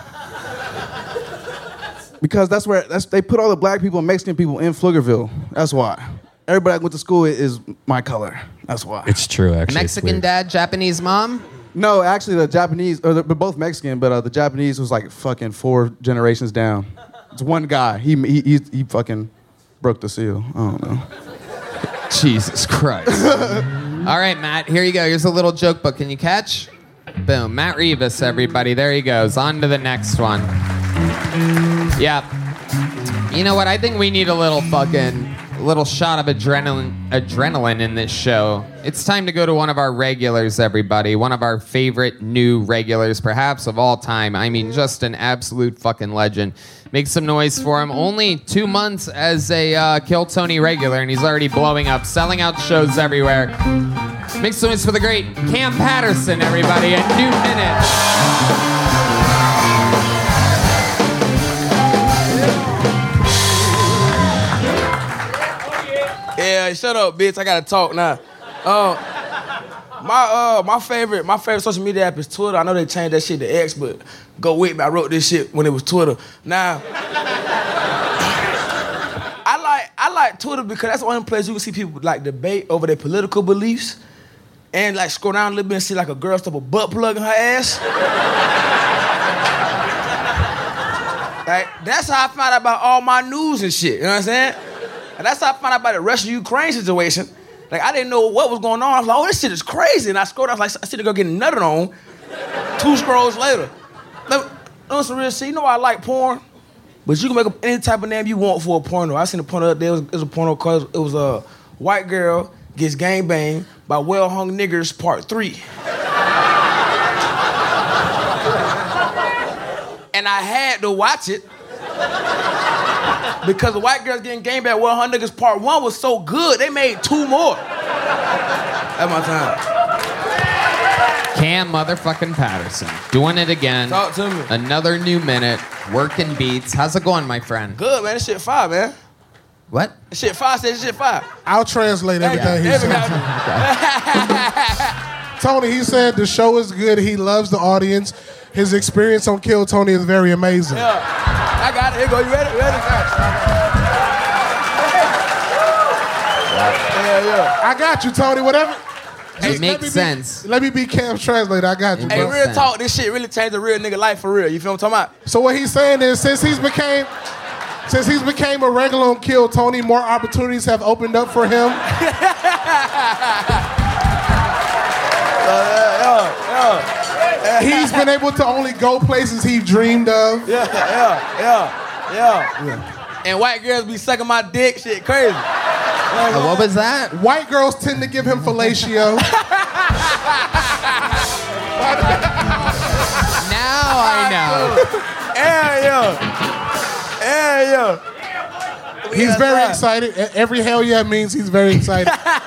Because they put all the black people and Mexican people in Pflugerville. That's why. Everybody that went to school is my color. That's why. It's true, actually. Mexican dad, Japanese mom? No, actually, the Japanese, they're both Mexican, but the Japanese was like fucking 4 generations down. It's one guy. He fucking broke the seal. I don't know. Jesus Christ. All right, Matt, here you go. Here's a little joke book. Can you catch? Boom. Matt Rivas, everybody. There he goes. On to the next one. Yeah. You know what? I think we need a little shot of adrenaline in this show. It's time to go to one of our regulars, everybody. One of our favorite new regulars, perhaps of all time. I mean, just an absolute fucking legend. Make some noise for him. Only 2 months as a Kill Tony regular, and he's already blowing up, selling out shows everywhere. Make some noise for the great Cam Patterson, everybody. A new minute. Yeah, shut up, bitch. I gotta talk now. My favorite social media app is Twitter. I know they changed that shit to X, but go with me. I wrote this shit when it was Twitter. Now, I like Twitter because that's the only place you can see people like debate over their political beliefs, and like scroll down a little bit and see like a girl stuff a butt plug in her ass. Like that's how I found out about all my news and shit. You know what I'm saying? And that's how I found out about the Russia-Ukraine situation. Like, I didn't know what was going on. I was like, oh, this shit is crazy. And I scrolled, I was like, I see the girl getting nutted on. 2 scrolls later. No, some real shit. You know I like porn? But you can make up any type of name you want for a porno. I seen a porno up there. It was a porno called, it was a white girl gets gangbanged by well-hung niggers part 3. And I had to watch it. Because the white girls getting game back, well, her niggas part 1 was so good, they made 2 more. That's my time. Cam motherfucking Patterson. Doing it again. Talk to me. Another new minute. Working beats. How's it going, my friend? Good, man. This shit fire, man. What? This shit fire, said this shit fire. I'll translate everything he said. Tony, he said the show is good. He loves the audience. His experience on Kill Tony is very amazing. Yeah. I got it. Here you go. You ready? Yeah. I got you, Tony. Whatever. It makes sense. Let me be Cam's translator. I got you, Hey, bro. real talk, this shit really changed a real nigga life for real. You feel what I'm talking about? So what he's saying is, since he's became a regular on Kill Tony, more opportunities have opened up for him. He's been able to only go places he dreamed of. Yeah. And white girls be sucking my dick, shit crazy. What was that? White girls tend to give him fellatio. Now I know. Yeah. He's very excited. Every hell yeah means he's very excited.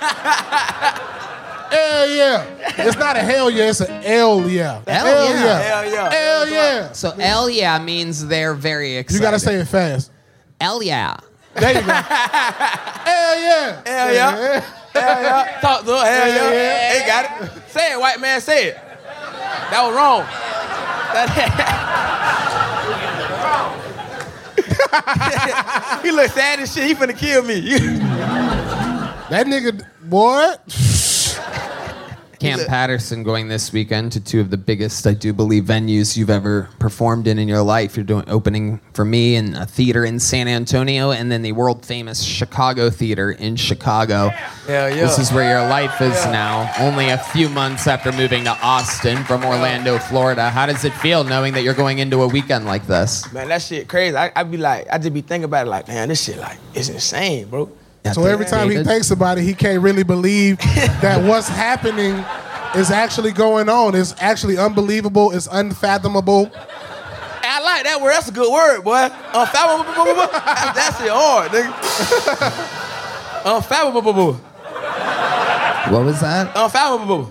Hell yeah. It's not a hell yeah, it's an L yeah. Hell yeah. Hell yeah. So L yeah means they're very excited. You gotta say it fast. L yeah. There you go. Hell yeah. Hell yeah. Hell yeah. Talk to her. Hell yeah. They got it. Say it, white man. Say it. That was wrong. He look sad as shit. He finna kill me. That nigga, boy. Cam Patterson going this weekend to two of the biggest, I do believe, venues you've ever performed in your life. You're doing opening for me in a theater in San Antonio, and then the world famous Chicago Theater in Chicago. Hell yeah. This is where your life is now. Only a few months after moving to Austin from Orlando, Florida. How does it feel knowing that you're going into a weekend like this? Man, that shit crazy. I just be thinking about it like, man, this shit like, it's insane, bro. So every time he thinks about it, he can't really believe that what's happening is actually going on. It's actually unbelievable. It's unfathomable. I like that word. That's a good word, boy. Unfathomable. That shit hard, nigga. Unfathomable. What was that? Unfathomable.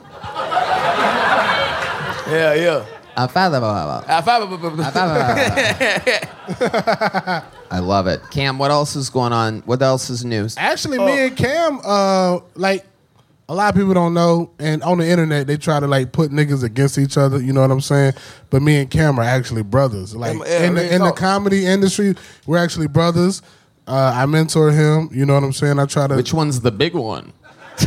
Yeah. Unfathomable. I love it. Cam, what else is going on? What else is news? Actually, me and Cam, like, a lot of people don't know, and on the internet, they try to, like, put niggas against each other, you know what I'm saying? But me and Cam are actually brothers. Like, in the comedy industry, we're actually brothers. I mentor him, you know what I'm saying? I try to... Which one's the big one?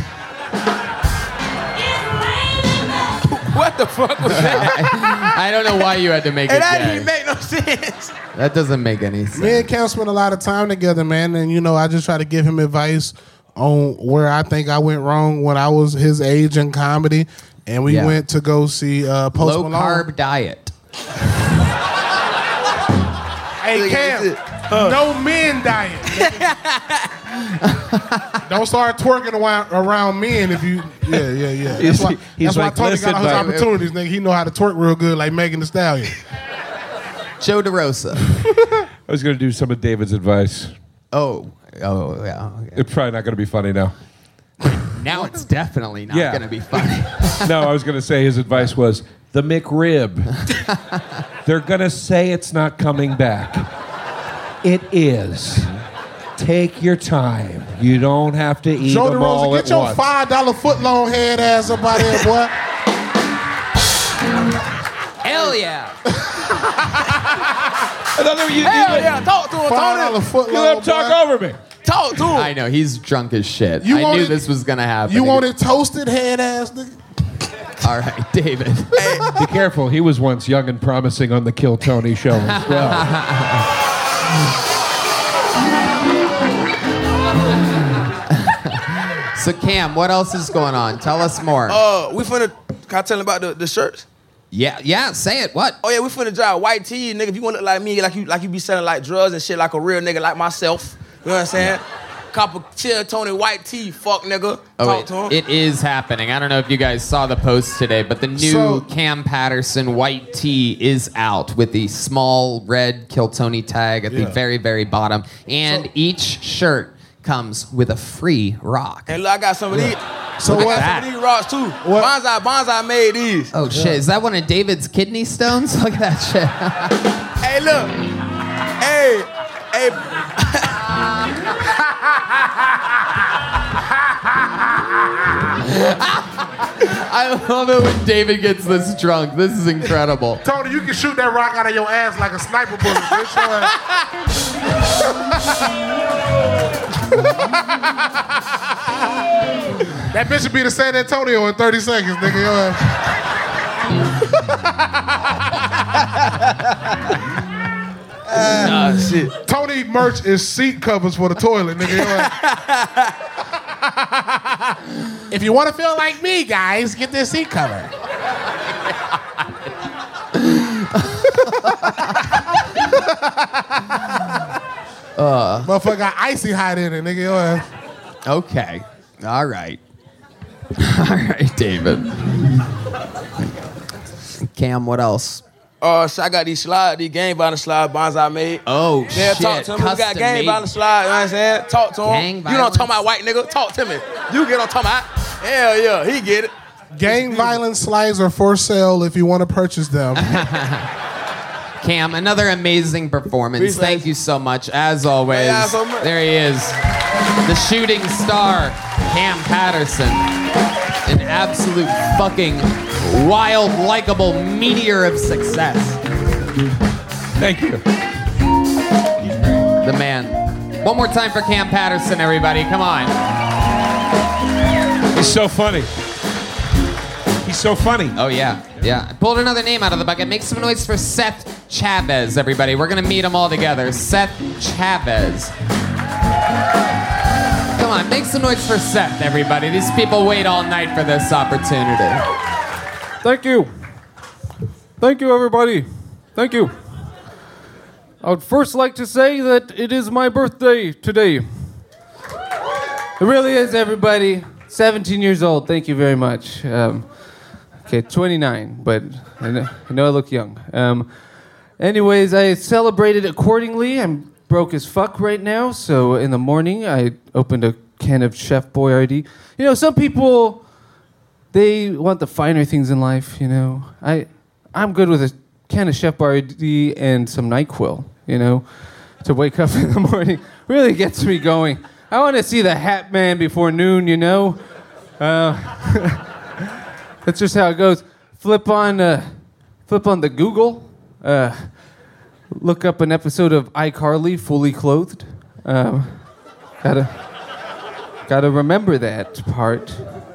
What the fuck was that? I don't know why you had to make it that gay. didn't make no sense. That doesn't make any sense. Me and Cam spent a lot of time together, man, and, you know, I just try to give him advice on where I think I went wrong when I was his age in comedy, and we went to go see Post Malone. Low-carb diet. Hey, Cam, no men diet. Don't start twerking around men if you... Yeah. That's why like, Tony got all his opportunities, nigga. He know how to twerk real good like Megan Thee Stallion. Joe DeRosa. I was going to do some of David's advice. Oh, yeah. Okay. It's probably not going to be funny now. Now it's definitely not going to be funny. No, I was going to say his advice was, the McRib. They're going to say it's not coming back. It is. Take your time. You don't have to eat Joe them all DeRosa, at get your once. $5 foot-long head ass up out here, boy. Hell yeah. Hell yeah. Talk to him, Tony. $5 foot-long, You let him talk over me. Talk to him. I know, he's drunk as shit. You I want knew it- this was going to happen. You want it toasted head ass, nigga? All right, David. Be careful. He was once young and promising on the Kill Tony show as well. So, Cam, what else is going on? Tell us more. We finna... Can I tell him about the shirts? Yeah, say it. What? Oh yeah, we finna drive white tee, nigga. If you wanna look like me, like you be selling like drugs and shit, like a real nigga like myself. You know what I'm saying? Cop a chill Tony white tee, fuck nigga. Talk to him. It is happening. I don't know if you guys saw the post today, but the new Cam Patterson white tee is out with the small red Kill Tony tag at the very, very bottom. And each shirt comes with a free rock. And look, I got some of these. So I what? got some of these rocks too. Bonsai made these. Oh, shit. Is that one of David's kidney stones? Look at that shit. Hey, look. Hey. I love it when David gets this drunk. This is incredible. Tony, you can shoot that rock out of your ass like a sniper bullet. Bitch, your ass. That bitch should be the San Antonio in 30 seconds, nigga. Your ass. Shit. Tony merch is seat covers for the toilet, nigga. Your ass. If you want to feel like me, guys, get this seat cover. Motherfucker got icy hot in it, nigga. Your ass. Okay. All right. All right, David. Cam, what else? So I got these gang violence slides Bonsai made. Oh, Yeah, shit. talk to him. We got Custom gang made. violence slides, you know what I'm saying? Talk to him. Gang You know what I'm talking about, white nigga? Talk to me. You get on talking about. Hell yeah, he get it. Gang violence slides are for sale if you want to purchase them. Cam, another amazing performance. Appreciate Thank you so much, as always. Yeah, so much. There he is. The shooting star, Cam Patterson. An absolute fucking wild, likable meteor of success. Thank you. The man. One more time for Cam Patterson, everybody. Come on. He's so funny. He's so funny. Oh, yeah. Yeah. I pulled another name out of the bucket. Make some noise for Seth Chavez, everybody. We're going to meet them all together. Seth Chavez. Come on, make some noise for Seth, everybody. These people wait all night for this opportunity. Thank you. Thank you, everybody. Thank you. I would first like to say that it is my birthday today. It really is, everybody. 17 years old. Thank you very much. Okay, 29, but I know I look young. Anyways, I celebrated accordingly. I'm broke as fuck right now, so in the morning I opened a can of Chef Boyardee. You know, some people, they want the finer things in life, you know. I'm good with a can of Chef Boyardee and some NyQuil, you know, to wake up in the morning. Really gets me going. I want to see the Hat Man before noon, you know. That's just how it goes. Flip on the Google. Look up an episode of iCarly, fully clothed. Gotta remember that part.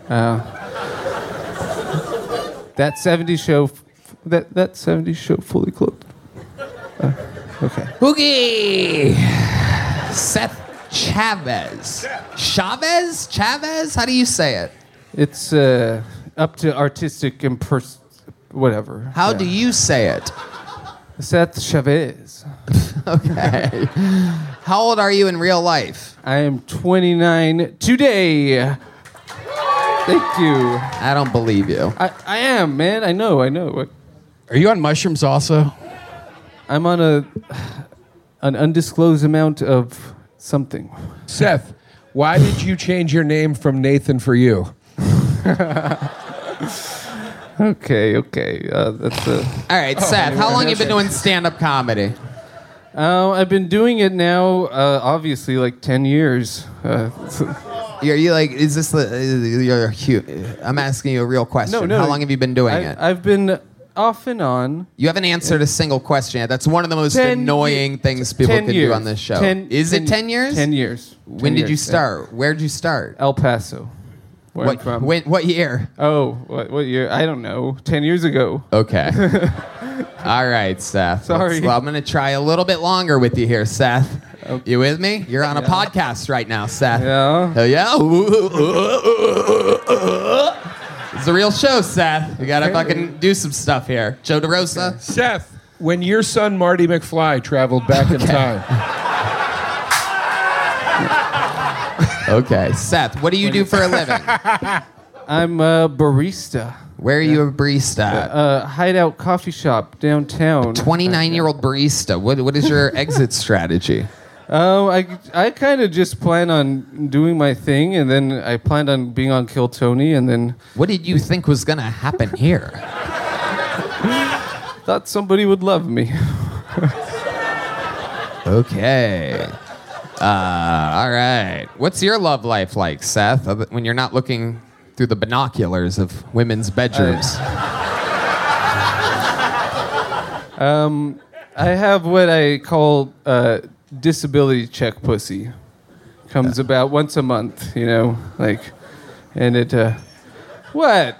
That 70s show. That 70s show, fully clothed. Okay. Boogie! Seth Chavez. Chavez? Chavez? How do you say it? It's up to artistic whatever. How do you say it? Seth Chavez. Okay. How old are you in real life? I am 29 today. Thank you. I don't believe you. I am, man. I know. Are you on mushrooms also? I'm on an undisclosed amount of something. Seth, why did you change your name from Nathan for you? Okay. That's All right, Seth, how long have you been doing stand-up comedy? I've been doing it now, obviously, like 10 years. You're like, is this I'm asking you a real question. No. How long have you been doing it? I've been off and on. You haven't answered a single question yet. That's one of the most annoying things people can do on this show. Is it 10 years? 10 years. When did you start? Yeah. Where'd you start? El Paso. Where I'm from. What year? Oh, what year? I don't know. 10 years ago. Okay. All right, Seth. Sorry. Well, I'm going to try a little bit longer with you here, Seth. Okay. You with me? You're on a podcast right now, Seth. Yeah. Oh, yeah? It's a real show, Seth. We got to fucking do some stuff here. Joe DeRosa? Okay. Seth, when your son Marty McFly traveled back in time. Okay. Seth, what do you do for a living? I'm a barista. Where are you a barista at? Hideout coffee shop downtown. 29-year-old barista. What is your exit strategy? I kind of just plan on doing my thing, and then I planned on being on Kill Tony, and then... What did you think was going to happen here? Thought somebody would love me. Okay. All right. What's your love life like, Seth, when you're not looking through the binoculars of women's bedrooms? I have what I call disability check pussy. Comes about once a month, you know, like, and it. What?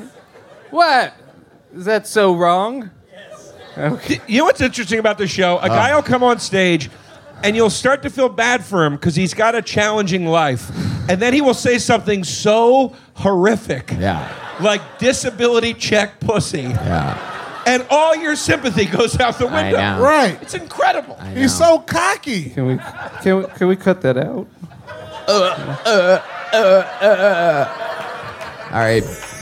Is that so wrong? Yes. Okay. You know what's interesting about the show? A guy will come on stage, and you'll start to feel bad for him because he's got a challenging life, and then he will say something so horrific, like disability check pussy. Yeah. And all your sympathy goes out the window. I know. Right. It's incredible. He's so cocky. Can we cut that out? All right.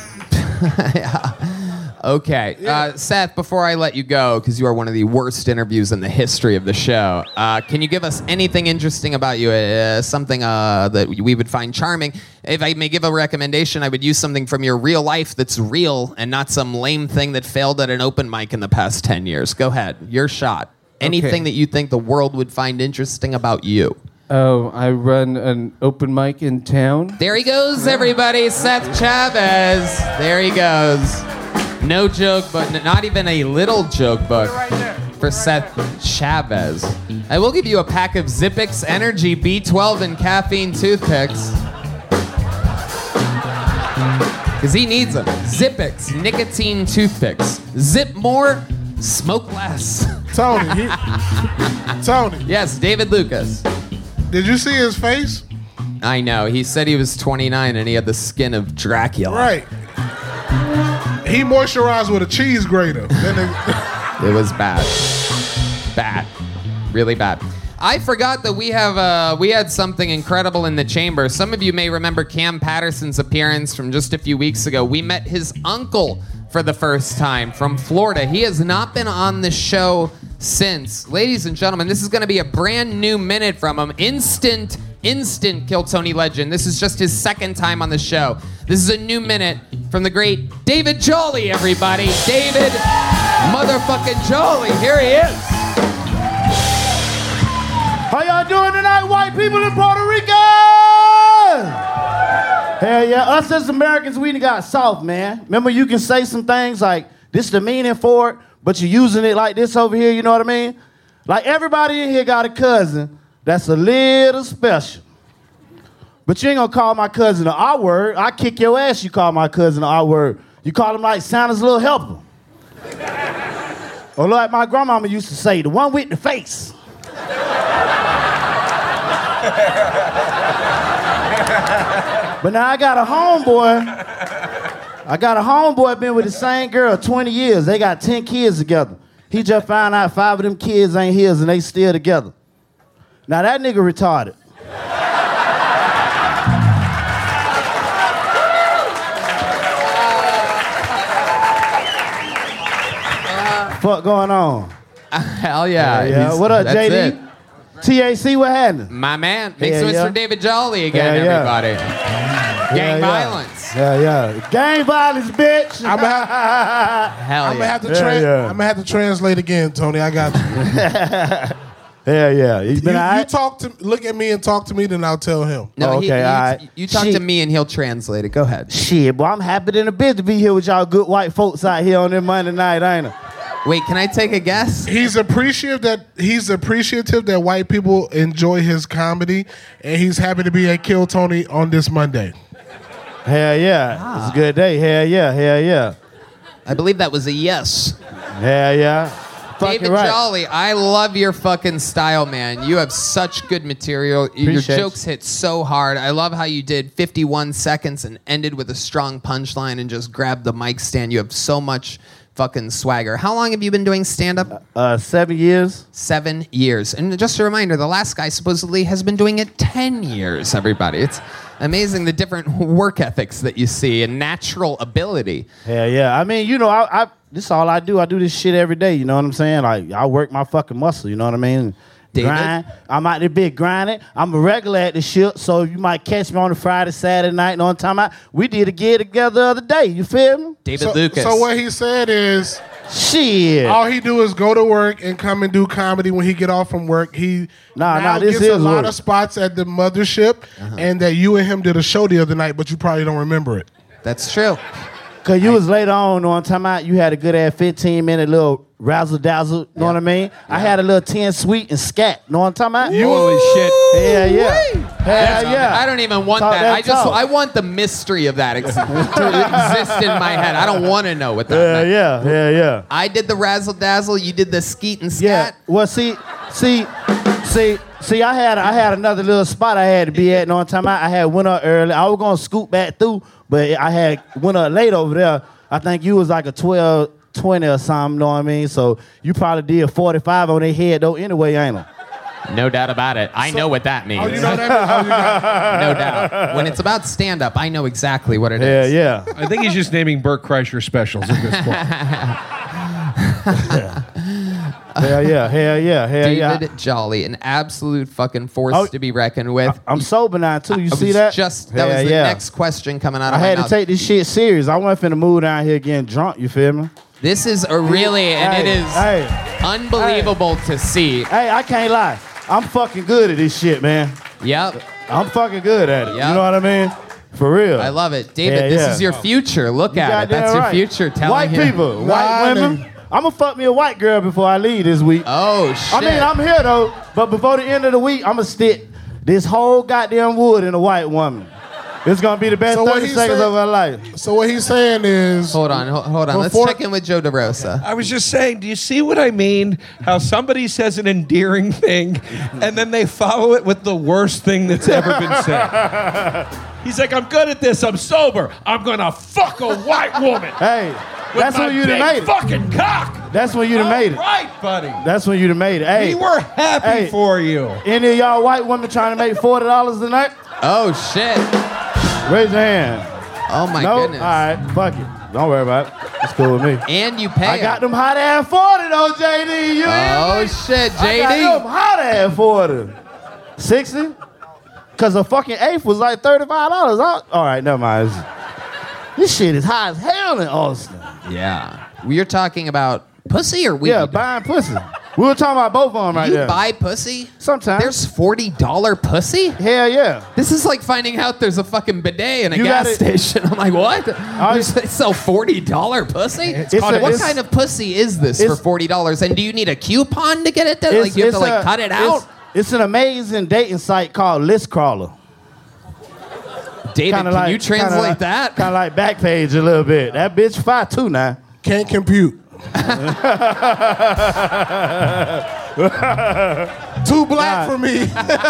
Okay. Seth, before I let you go, because you are one of the worst interviews in the history of the show, can you give us anything interesting about you, something that we would find charming? If I may give a recommendation, I would use something from your real life that's real and not some lame thing that failed at an open mic in the past 10 years. Go ahead. Your shot. Anything that you think the world would find interesting about you. Oh, I run an open mic in town. There he goes, everybody. Seth Chavez. There he goes. No joke, but not even a little joke book. Right there. for Seth Chavez. I will give you a pack of Zippix Energy B12 and caffeine toothpicks. Because he needs them. Zippix nicotine toothpicks. Zip more, smoke less. Tony. Tony. Yes, David Lucas. Did you see his face? I know. He said he was 29 and he had the skin of Dracula. Right. He moisturized with a cheese grater. It was bad. Bad. Really bad. I forgot that we had something incredible in the chamber. Some of you may remember Cam Patterson's appearance from just a few weeks ago. We met his uncle for the first time from Florida. He has not been on the show since. Ladies and gentlemen, this is going to be a brand new minute from him. Instant Kill Tony legend. This is just his second time on the show. This is a new minute from the great David Jolly, everybody. David motherfucking Jolly. Here he is. How y'all doing tonight, white people in Puerto Rico? Hell yeah, us as Americans, we done got soft, man. Remember, you can say some things like, this is the meaning for it, but you're using it like this over here, you know what I mean? Like everybody in here got a cousin that's a little special. But you ain't gonna call my cousin an R-word. I kick your ass, you call my cousin an R-word. You call him like Santa's little helper. Or like my grandmama used to say, the one with the face. But now I got a homeboy been with the same girl 20 years. They got 10 kids together. He just found out 5 of them kids ain't his and they still together. Now that nigga retarded. Fuck going on? Hell yeah. Yeah. What up, That's JD? it. TAC, what happened? My man. Makes Yeah, sense yeah. for David Jolly again, Yeah, yeah. everybody. Gang yeah. violence. Yeah. Gang violence, bitch. Hell I'm yeah. gonna have to translate again, Tony. I got you. Hell yeah. He's been all You right? look at me and talk to me, then I'll tell him. No, Okay, all right. you talk to me and he'll translate it. Go ahead. Shit, boy, I'm happy than a bitch to be here with y'all good white folks out here on this Monday night, ain't I? Wait, can I take a guess? He's appreciative that white people enjoy his comedy, and he's happy to be at Kill Tony on this Monday. Hell yeah. It's a good day. Hell yeah. I believe that was a yes. Hell yeah. Fucking David right. Jolly, I love your fucking style, man. You have such good material. Your Appreciate jokes hit so hard. I love how you did 51 seconds and ended with a strong punchline and just grabbed the mic stand. You have so much fucking swagger. How long have you been doing stand-up? 7 years. 7 years. And just a reminder, the last guy supposedly has been doing it 10 years, everybody. It's amazing the different work ethics that you see and natural ability. Hell yeah. I mean, you know, I this is all I do. I do this shit every day, you know what I'm saying? Like, I work my fucking muscle, you know what I mean? David? Grind. I'm out there big grinding. I'm a regular at the shit, so you might catch me on a Friday, Saturday night, you know what I'm talking about? We did a gig together the other day, you feel me? David Lucas. So what he said is, shit. all he do is go to work and come and do comedy when he get off from work. He now this gets a is lot work. of spots at the mothership, and that you and him did a show the other night, but you probably don't remember it. That's true. Cause you was later on, know what I'm talking about? You had a good ass 15-minute little razzle dazzle, know what I mean? I had a little 10 sweet and scat, know what I'm talking about? Holy shit. Hell yeah. Hell yeah. I don't even want Talk that. that talk. I want the mystery of that to exist in my head. I don't want to know what that meant. Yeah. I did the razzle dazzle. You did the skeet and Yeah. scat. Well, see, I had another little spot I had to be at, know what I'm talking about? I had went up early. I was gonna scoot back through, but I had went up late over there. I think you was like a 12, 20 or something, know what I mean? So you probably did 45 on their head though anyway, ain't it? No doubt about it. I know what that means. Oh, you know that? No doubt. When it's about stand-up, I know exactly what it is. Yeah. I think he's just naming Burt Kreischer specials at this point. Hell yeah. David Jolly, an absolute fucking force to be reckoned with. I'm sober now too. You I see was that? That was the next question coming out I of my had mouth. to take this shit serious. I wasn't finna move down here getting drunk. You feel me? This is a really, and it is unbelievable to see. Hey, I can't lie. I'm fucking good at this shit, man. Yep. I'm fucking good at it. Yep. You know what I mean? For real. I love it. David, this is your future. Look at it. That's your future. Telling White you. people, white women. I'm gonna fuck me a white girl before I leave this week. Oh shit. I mean, I'm here though, but before the end of the week, I'm gonna stick this whole goddamn wood in a white woman. It's gonna be the best 30 seconds of her life. So what he's saying is, hold on. Let's check in with Joe DeRosa. I was just saying, do you see what I mean? How somebody says an endearing thing, and then they follow it with the worst thing that's ever been said. He's like, I'm good at this. I'm sober. I'm gonna fuck a white woman. Hey, that's when you'd have made it. Fucking cock. That's when you'd have made it. Right, buddy. That's when you'd have made it. Hey, We were happy for you. Any of y'all white women trying to make $40 a night? Oh shit. Raise your hand. Oh my Nope? goodness. All right, fuck it. Don't worry about it. It's cool with me. And you pay. I got them hot ass 40 though, JD. You hear me? Shit, JD. I got them hot ass 40. 60? Cause a fucking eighth was like $35. All right, never mind. This shit is high as hell in Austin. Yeah. You're talking about pussy or weed? Yeah, buying pussy. We were talking about both of them right You there. buy pussy? Sometimes. There's $40 pussy? Hell yeah. This is like finding out there's a fucking bidet in a You gas gotta- station. I'm like, what? They sell $40 pussy? What kind of pussy is this for $40? And do you need a coupon to get it there? Like you have to like cut it out? It's an amazing dating site called List Crawler. David, can you translate that? Kind of like Backpage a little bit. That bitch 5'2" now. Can't compute. Too black for me.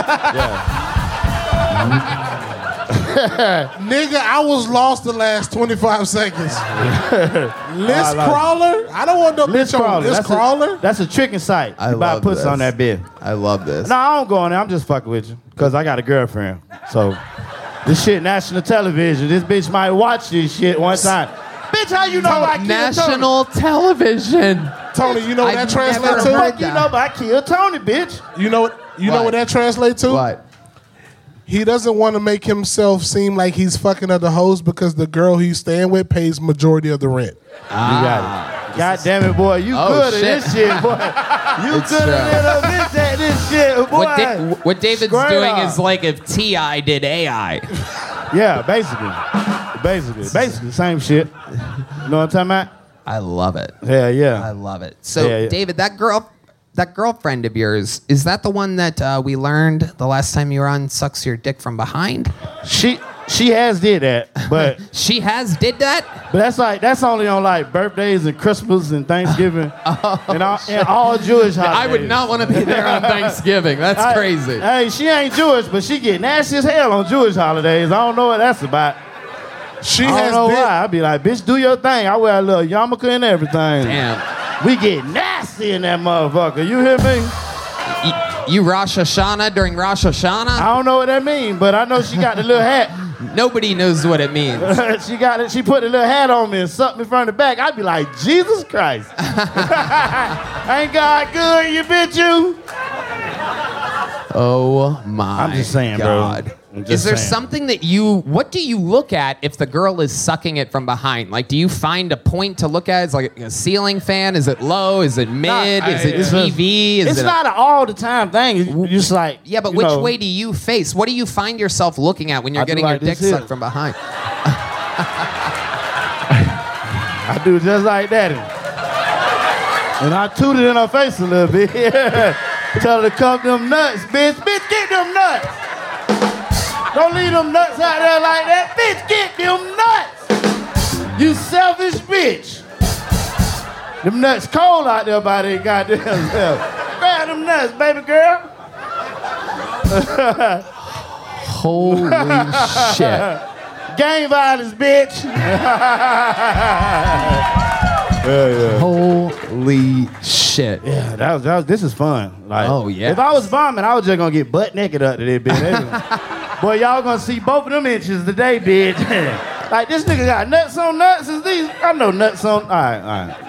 Nigga, I was lost the last 25 seconds. List crawler? I don't want no bitch on list crawler. That's a tricking site. I You buy love pussy this. on that bit. I love this. No, I don't go on there. I'm just fucking with you. Because I got a girlfriend. So, this shit national television. This bitch might watch this shit one time. Bitch, how you know I killed National television. Tony, you know what that translates to? Fuck you know, but I killed Tony, bitch. You know what that translates to? What? He doesn't want to make himself seem like he's fucking other hoes because the girl he's staying with pays majority of the rent. You got it. God damn it, boy. You good at this shit, boy. You It's good at little bitch at this shit, boy. What David's Straight doing up. is like if T.I. did AI. Yeah, basically, same shit. You know what I'm talking about? I love it. Yeah, yeah. I love it. So, Yeah, yeah. David, that girlfriend of yours, is that the one that we learned the last time you were on sucks your dick from behind? She has did that, but she has did that. But that's only on like birthdays and Christmas and Thanksgiving and all Jewish holidays. I would not want to be there on Thanksgiving. That's crazy. Hey, she ain't Jewish, but she get nasty as hell on Jewish holidays. I don't know what that's about. I don't know why. I be like, bitch, do your thing. I wear a little yarmulke and everything. Damn. We get nasty in that motherfucker. You hear me? You Rosh Hashanah during Rosh Hashanah? I don't know what that means, but I know she got the little hat. Nobody knows what it means. She got it. She put the little hat on me and sucked me from the back. I'd be like, Jesus Christ. Ain't God good, you bitch, you? Oh my I'm just saying, God. bro. I'm just Is there saying. something that what do you look at if the girl is sucking it from behind? Like, do you find a point to look at? Is it like a ceiling fan? Is it low? Is it mid? Is it TV? It's not an all the time thing. It's just like, yeah, but you which know, way do you face? What do you find yourself looking at when you're I do getting like your dick this here. sucked from behind? I do just like that. And I tooted in her face a little bit. Tell her to cuff them nuts, bitch. Bitch, get them nuts. Don't leave them nuts out there like that. Bitch, get them nuts. You selfish bitch. Them nuts cold out there by their goddamn self. Grab them nuts, baby girl. Holy shit. Gang violence, bitch. Holy shit. Yeah, that was this is fun. Like, oh, yeah. If I was bombing, I was just gonna get butt naked up to this bitch. Boy, y'all gonna see both of them inches today, bitch. Like, this nigga got nuts on nuts. Is these? I know nuts on. All right.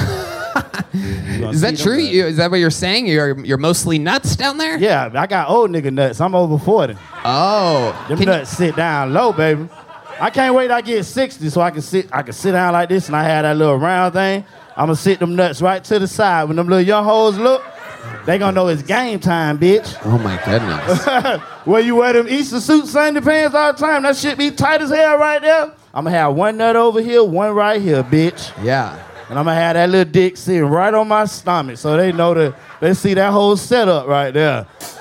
Is that true? Is that what you're saying? You're mostly nuts down there? Yeah, I got old nigga nuts. I'm over 40. Oh. Them nuts sit down low, baby. I can't wait till I get 60 so I can sit down like this and I had that little round thing. I'm gonna sit them nuts right to the side. When them little young hoes look, they gonna know it's game time, bitch. Oh my goodness. Where you wear them Easter suits, Sunday pants all the time, that shit be tight as hell right there. I'm gonna have one nut over here, one right here, bitch. Yeah. And I'm gonna have that little dick sitting right on my stomach so they know that they see that whole setup right there.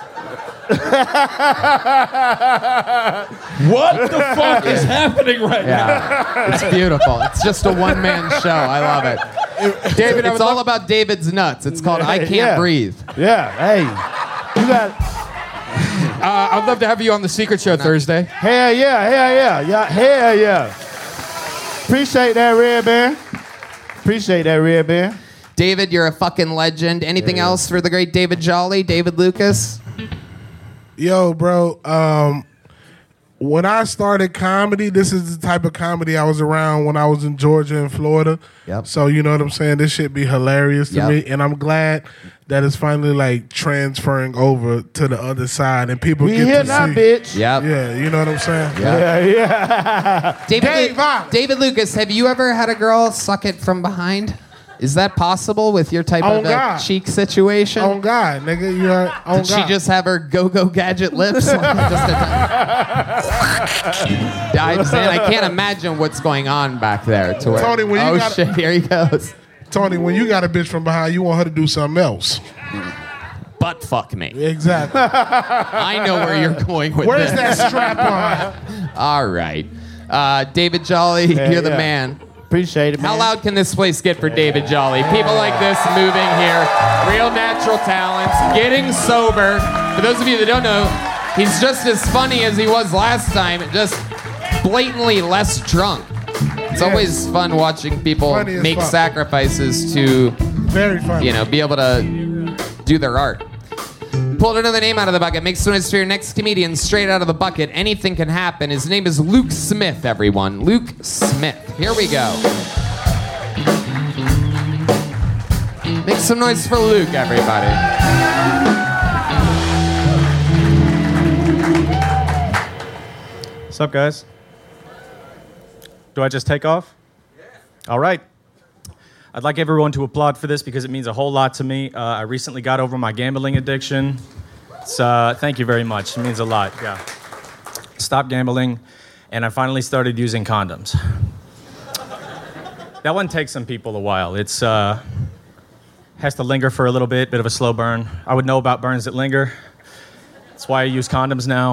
What the fuck is happening right now? It's beautiful. It's just a one-man show. I love it. David, it's all about David's nuts. It's called I Can't Breathe. Yeah, hey, you got. I'd love to have you on the Secret Show Thursday. Hell yeah, hell yeah. Appreciate that, Red Bear. Appreciate that, Red Bear. David, you're a fucking legend. Anything else for the great David Jolly, David Lucas? Yo, bro, when I started comedy, this is the type of comedy I was around when I was in Georgia and Florida. Yep. So, you know what I'm saying? This shit be hilarious to me. And I'm glad that it's finally, like, transferring over to the other side. And people We get here to now, see. bitch. Yep. Yeah, you know what I'm saying? Yeah. David Lucas, have you ever had a girl suck it from behind? Is that possible with your type On of God. cheek situation? On God, nigga. You know, on Did God. she just have her go-go gadget lips? Dives in. I can't imagine what's going on back there. To where, Tony, when you got shit, here he goes. Tony, when you got a bitch from behind, you want her to do something else. Butt fuck me. Exactly. I know where you're going with Where's this. that strap on? All right. David Jolly, you're the man. Appreciate it, man. How loud can this place get for David Jolly? People like this moving here, real natural talents, getting sober. For those of you that don't know, he's just as funny as he was last time, just blatantly less drunk. It's always fun watching people Funny as make fuck. sacrifices to, Very funny. be able to do their art. Pulled another name out of the bucket. Make some noise for your next comedian straight out of the bucket. Anything can happen. His name is Luke Smith, everyone. Luke Smith. Here we go. Make some noise for Luke, everybody. What's up, guys? Do I just take off? Yeah. All right. I'd like everyone to applaud for this because it means a whole lot to me. I recently got over my gambling addiction. Thank you very much. It means a lot, yeah. Stopped gambling, and I finally started using condoms. That one takes some people a while. It's has to linger for a little bit of a slow burn. I would know about burns that linger. That's why I use condoms now.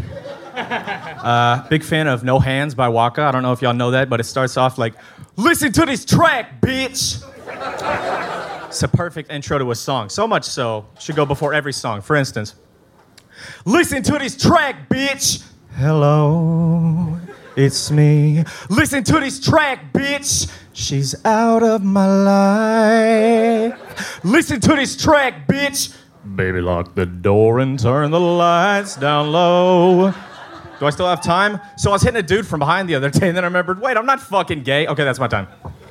Big fan of No Hands by Waka. I don't know if y'all know that, but it starts off like, listen to this track, bitch! It's a perfect intro to a song. So much so, it should go before every song. For instance, listen to this track, bitch! Hello, it's me. Listen to this track, bitch! She's out of my life. Listen to this track, bitch! Baby, lock the door and turn the lights down low. Do I still have time? So I was hitting a dude from behind the other day, and then I remembered, wait, I'm not fucking gay. Okay, that's my time.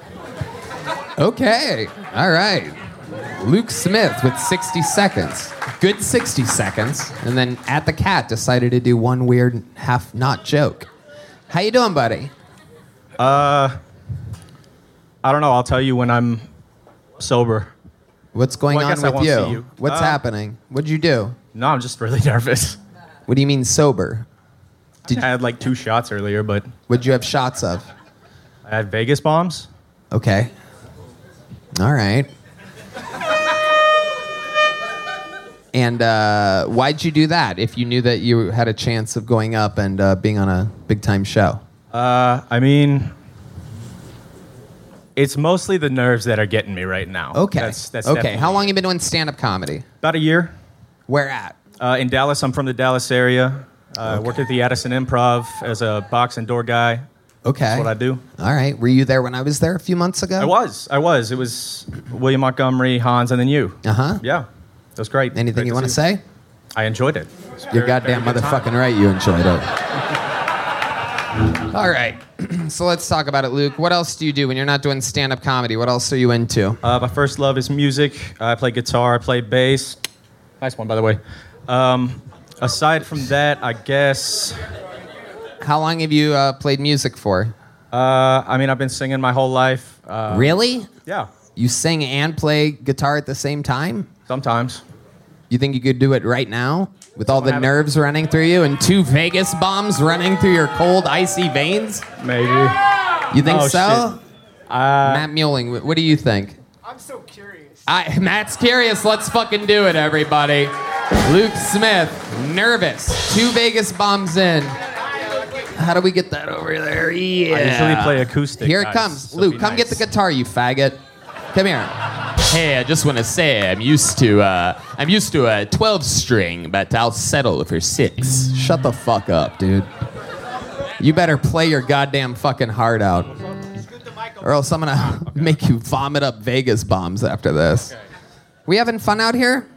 Okay. All right. Luke Smith with 60 seconds. Good 60 seconds. And then at the cat decided to do one weird half not joke. How you doing, buddy? I don't know. I'll tell you when I'm sober. What's going Well, I on guess I with won't you? see you. What's happening? What'd you do? No, I'm just really nervous. What do you mean sober? I had like 2 shots earlier, but What'd you have shots of? I had Vegas bombs. Okay. All right. And why'd you do that if you knew that you had a chance of going up and being on a big-time show? I mean, it's mostly the nerves that are getting me right now. Okay. That's okay. definitely- How long you been doing stand-up comedy? About a year. Where at? In Dallas. I'm from the Dallas area. I worked at the Addison Improv as a box and door guy. Okay. That's what I do. All right. Were you there when I was there a few months ago? I was. It was William Montgomery, Hans, and then you. Uh-huh. Yeah. It was great. Anything Great you want to see say? I enjoyed it. You're goddamn motherfucking right you enjoyed it. All right. So let's talk about it, Luke. What else do you do when you're not doing stand-up comedy? What else are you into? My first love is music. I play guitar. I play bass. Nice one, by the way. Aside from that, I guess... How long have you played music for? I mean, I've been singing my whole life. Really? Yeah. You sing and play guitar at the same time? Sometimes. You think you could do it right now? With all the nerves running through you and 2 Vegas bombs running through your cold, icy veins? Maybe. You think Oh, so? shit. Matt Mueling, what do you think? I'm so curious. Matt's curious. Let's fucking do it, everybody. Luke Smith, nervous. 2 Vegas bombs in. How do we get that over there? Yeah. I usually play acoustic. Here it guys, comes. so Luke, be come nice. get the guitar, you faggot. Come here. Hey, I just want to say I'm used to a 12-string, but I'll settle for 6. Shut the fuck up, dude. You better play your goddamn fucking heart out. Or else I'm gonna make you vomit up Vegas bombs after this. We having fun out here?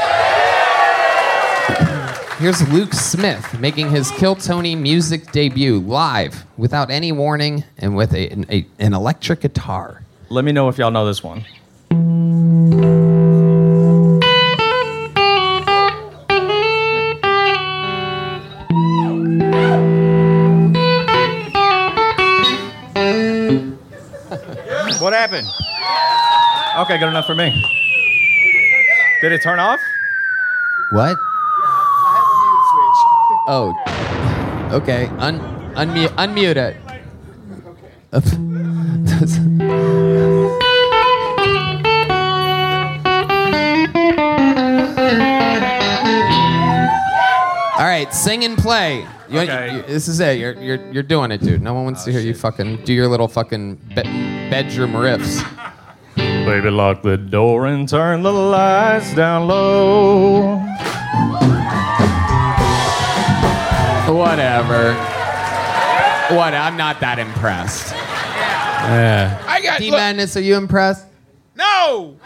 Here's Luke Smith making his Kill Tony music debut live without any warning and with an electric guitar. Let me know if y'all know this one. What happened? Okay, good enough for me. Did it turn off? What? Oh, okay. Unmute it. All right, sing and play. This is it. You're doing it, dude. No one wants to hear you fucking do your little fucking bedroom riffs. Baby, lock the door and turn the lights down low. Whatever. I'm not that impressed. Yeah. I got D-Madness, are you impressed? No.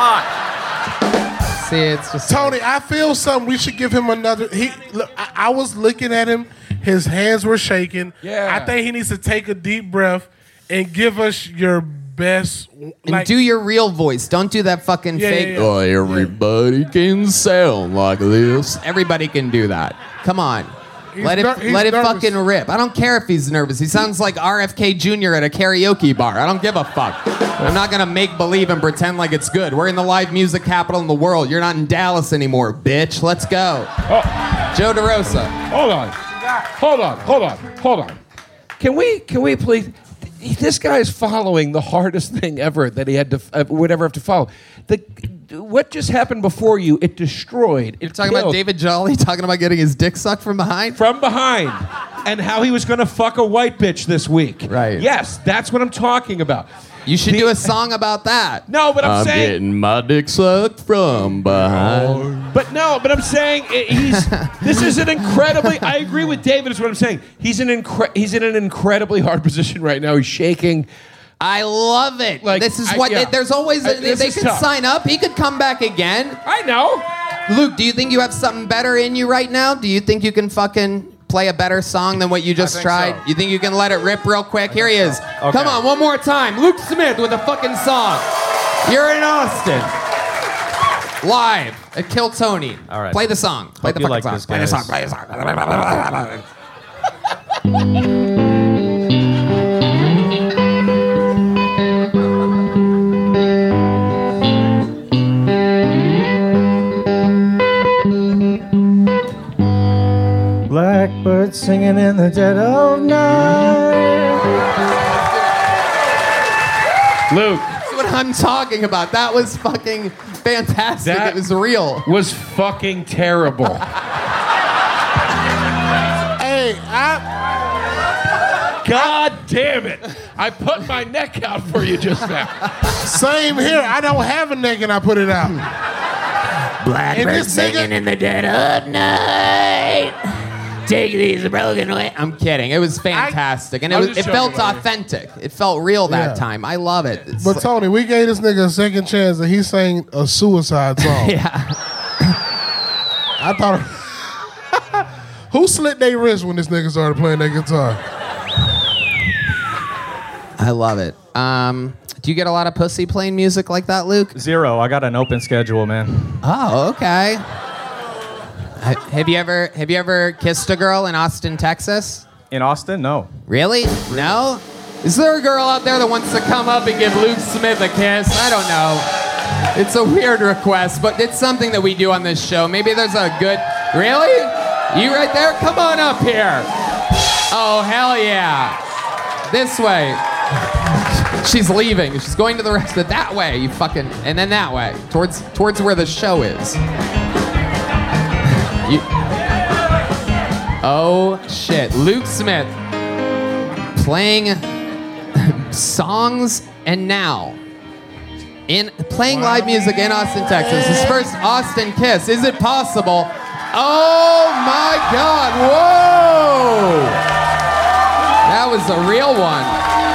See, it's just Tony. I feel something. We should give him another. Look. I was looking at him. His hands were shaking. Yeah. I think he needs to take a deep breath and give us your best. And do your real voice. Don't do that fucking fake. yeah. Oh, everybody can sound like this. Everybody can do that. Come on. Let it fucking rip. I don't care if he's nervous. He sounds like RFK Jr. at a karaoke bar. I don't give a fuck. I'm not gonna make believe and pretend like it's good. We're in the live music capital in the world. You're not in Dallas anymore, bitch. Let's go. Joe DeRosa. Hold on. Can we please? This guy's following the hardest thing ever that he had to would ever have to follow. What just happened before you? It destroyed. You're talking about David Jolly talking about getting his dick sucked from behind? From behind. And how he was going to fuck a white bitch this week. Right. Yes, that's what I'm talking about. You should do a song about that. No, but I'm saying... getting my dick sucked from behind. But I'm saying this is an incredibly... I agree with David is what I'm saying. He's in an incredibly hard position right now. He's shaking. I love it. This is what... There's always... they could sign up. He could come back again. I know. Luke, do you think you have something better in you right now? Do you think you can fucking play a better song than what you just tried? So. You think you can let it rip real quick? Here he is. Okay. Come on, one more time. Luke Smith with a fucking song. You're in Austin. Live at Kill Tony. All right. Play the song. Play Hope the you fucking like song. this, Play the guys. song. Play the song. Blackbird singing in the dead of night. Luke. That's what I'm talking about. That was fucking fantastic. It was real. Was fucking terrible. Hey, God damn it. I put my neck out for you just now. Same here. I don't have a neck and I put it out. Blackbird singing in the dead of night. Take these broken away. I'm kidding. It was fantastic. And it felt authentic. It felt real that time. I love it. It's But Tony, we gave this nigga a second chance and he sang a suicide song. Yeah. I thought... Who slit their wrist when this nigga started playing that guitar? I love it. Do you get a lot of pussy playing music like that, Luke? 0. I got an open schedule, man. Oh, okay. Have you ever kissed a girl in Austin, Texas? In Austin? No. Really? No? Is there a girl out there that wants to come up and give Luke Smith a kiss? I don't know. It's a weird request, but it's something that we do on this show. Maybe there's a good... Really? You right there? Come on up here. Oh, hell yeah. This way. She's leaving. She's going to the rest of that way. You fucking, and then that way towards where the show is. Oh shit! Luke Smith playing songs and now playing live music in Austin, Texas. His first Austin Kiss. Is it possible? Oh my God! Whoa! That was a real one.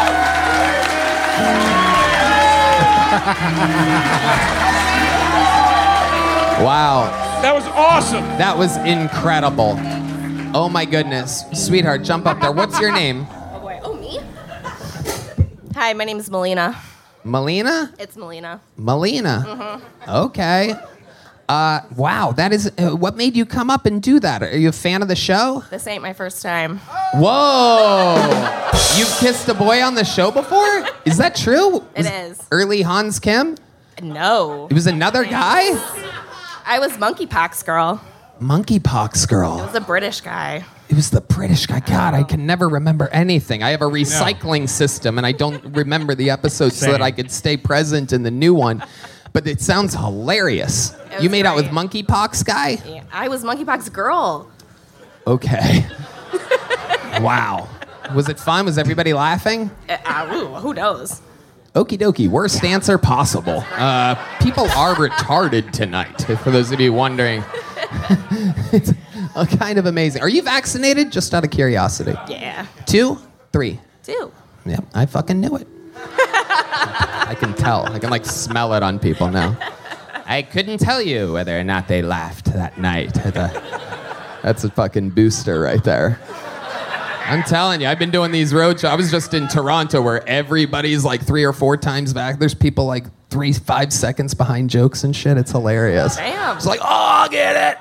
Wow. That was awesome. That was incredible. Oh my goodness. Sweetheart, jump up there. What's your name? Oh boy. Oh, me? Hi, my name is Melina. Melina? It's Melina. Melina. Mm-hmm. Okay. Wow, that is. What made you come up and do that? Are you a fan of the show? This ain't my first time. Whoa! You've kissed a boy on the show before? Is that true? It is. Early Hans Kim? No. It was another guy? I was Monkeypox Girl. Monkeypox Girl. It was a British guy. It was the British guy. God, I can never remember anything. I have a recycling system, and I don't remember the episodes so that I could stay present in the new one. But it sounds hilarious. You made out with Monkeypox guy? Yeah, I was Monkeypox Girl. Okay. Wow. Was it fun? Was everybody laughing? Who knows? Okie dokie. Worst answer possible. People are retarded tonight, for those of you wondering. It's kind of amazing. Are you vaccinated? Just out of curiosity. Yeah. 2? 3? 2. Yep, I fucking knew it. I can tell. I can like smell it on people now. I couldn't tell you whether or not they laughed that night. That's a fucking booster right there. I'm telling you, I've been doing these road shows. I was just in Toronto where everybody's like 3 or 4 times back. There's people like 3-5 seconds behind jokes and shit. It's hilarious. Damn. It's like, oh, I'll get it.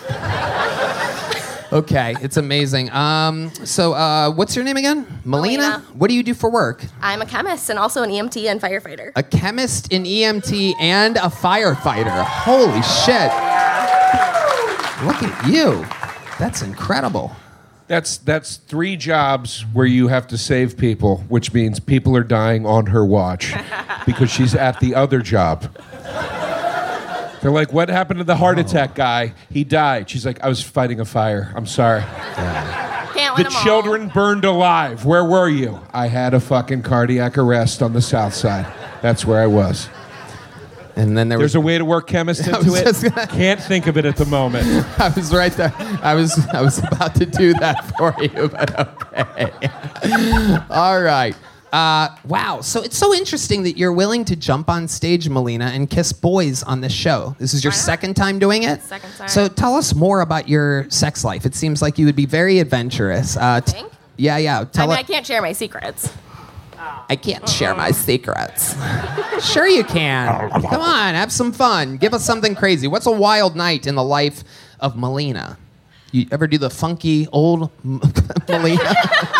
Okay, it's amazing. So what's your name again? Melina? What do you do for work? I'm a chemist and also an EMT and firefighter. A chemist, an EMT, and a firefighter. Holy shit. Look at you. That's incredible. That's 3 jobs where you have to save people, which means people are dying on her watch because she's at the other job. They're like, what happened to the heart attack guy? He died. She's like, I was fighting a fire. I'm sorry. Can't The win 'em all. children burned alive. Where were you? I had a fucking cardiac arrest on the south side. That's where I was. And then there's a way to work chemist into it. Can't think of it at the moment. I was right there. I was about to do that for you, but okay. All right. Wow. So it's so interesting that you're willing to jump on stage, Melina, and kiss boys on this show. This is your second time doing it? Second time. So tell us more about your sex life. It seems like you would be very adventurous. Think? Yeah. I can't share my secrets. I can't share my secrets. Sure you can. Come on, have some fun. Give us something crazy. What's a wild night in the life of Melina? You ever do the funky old Melina?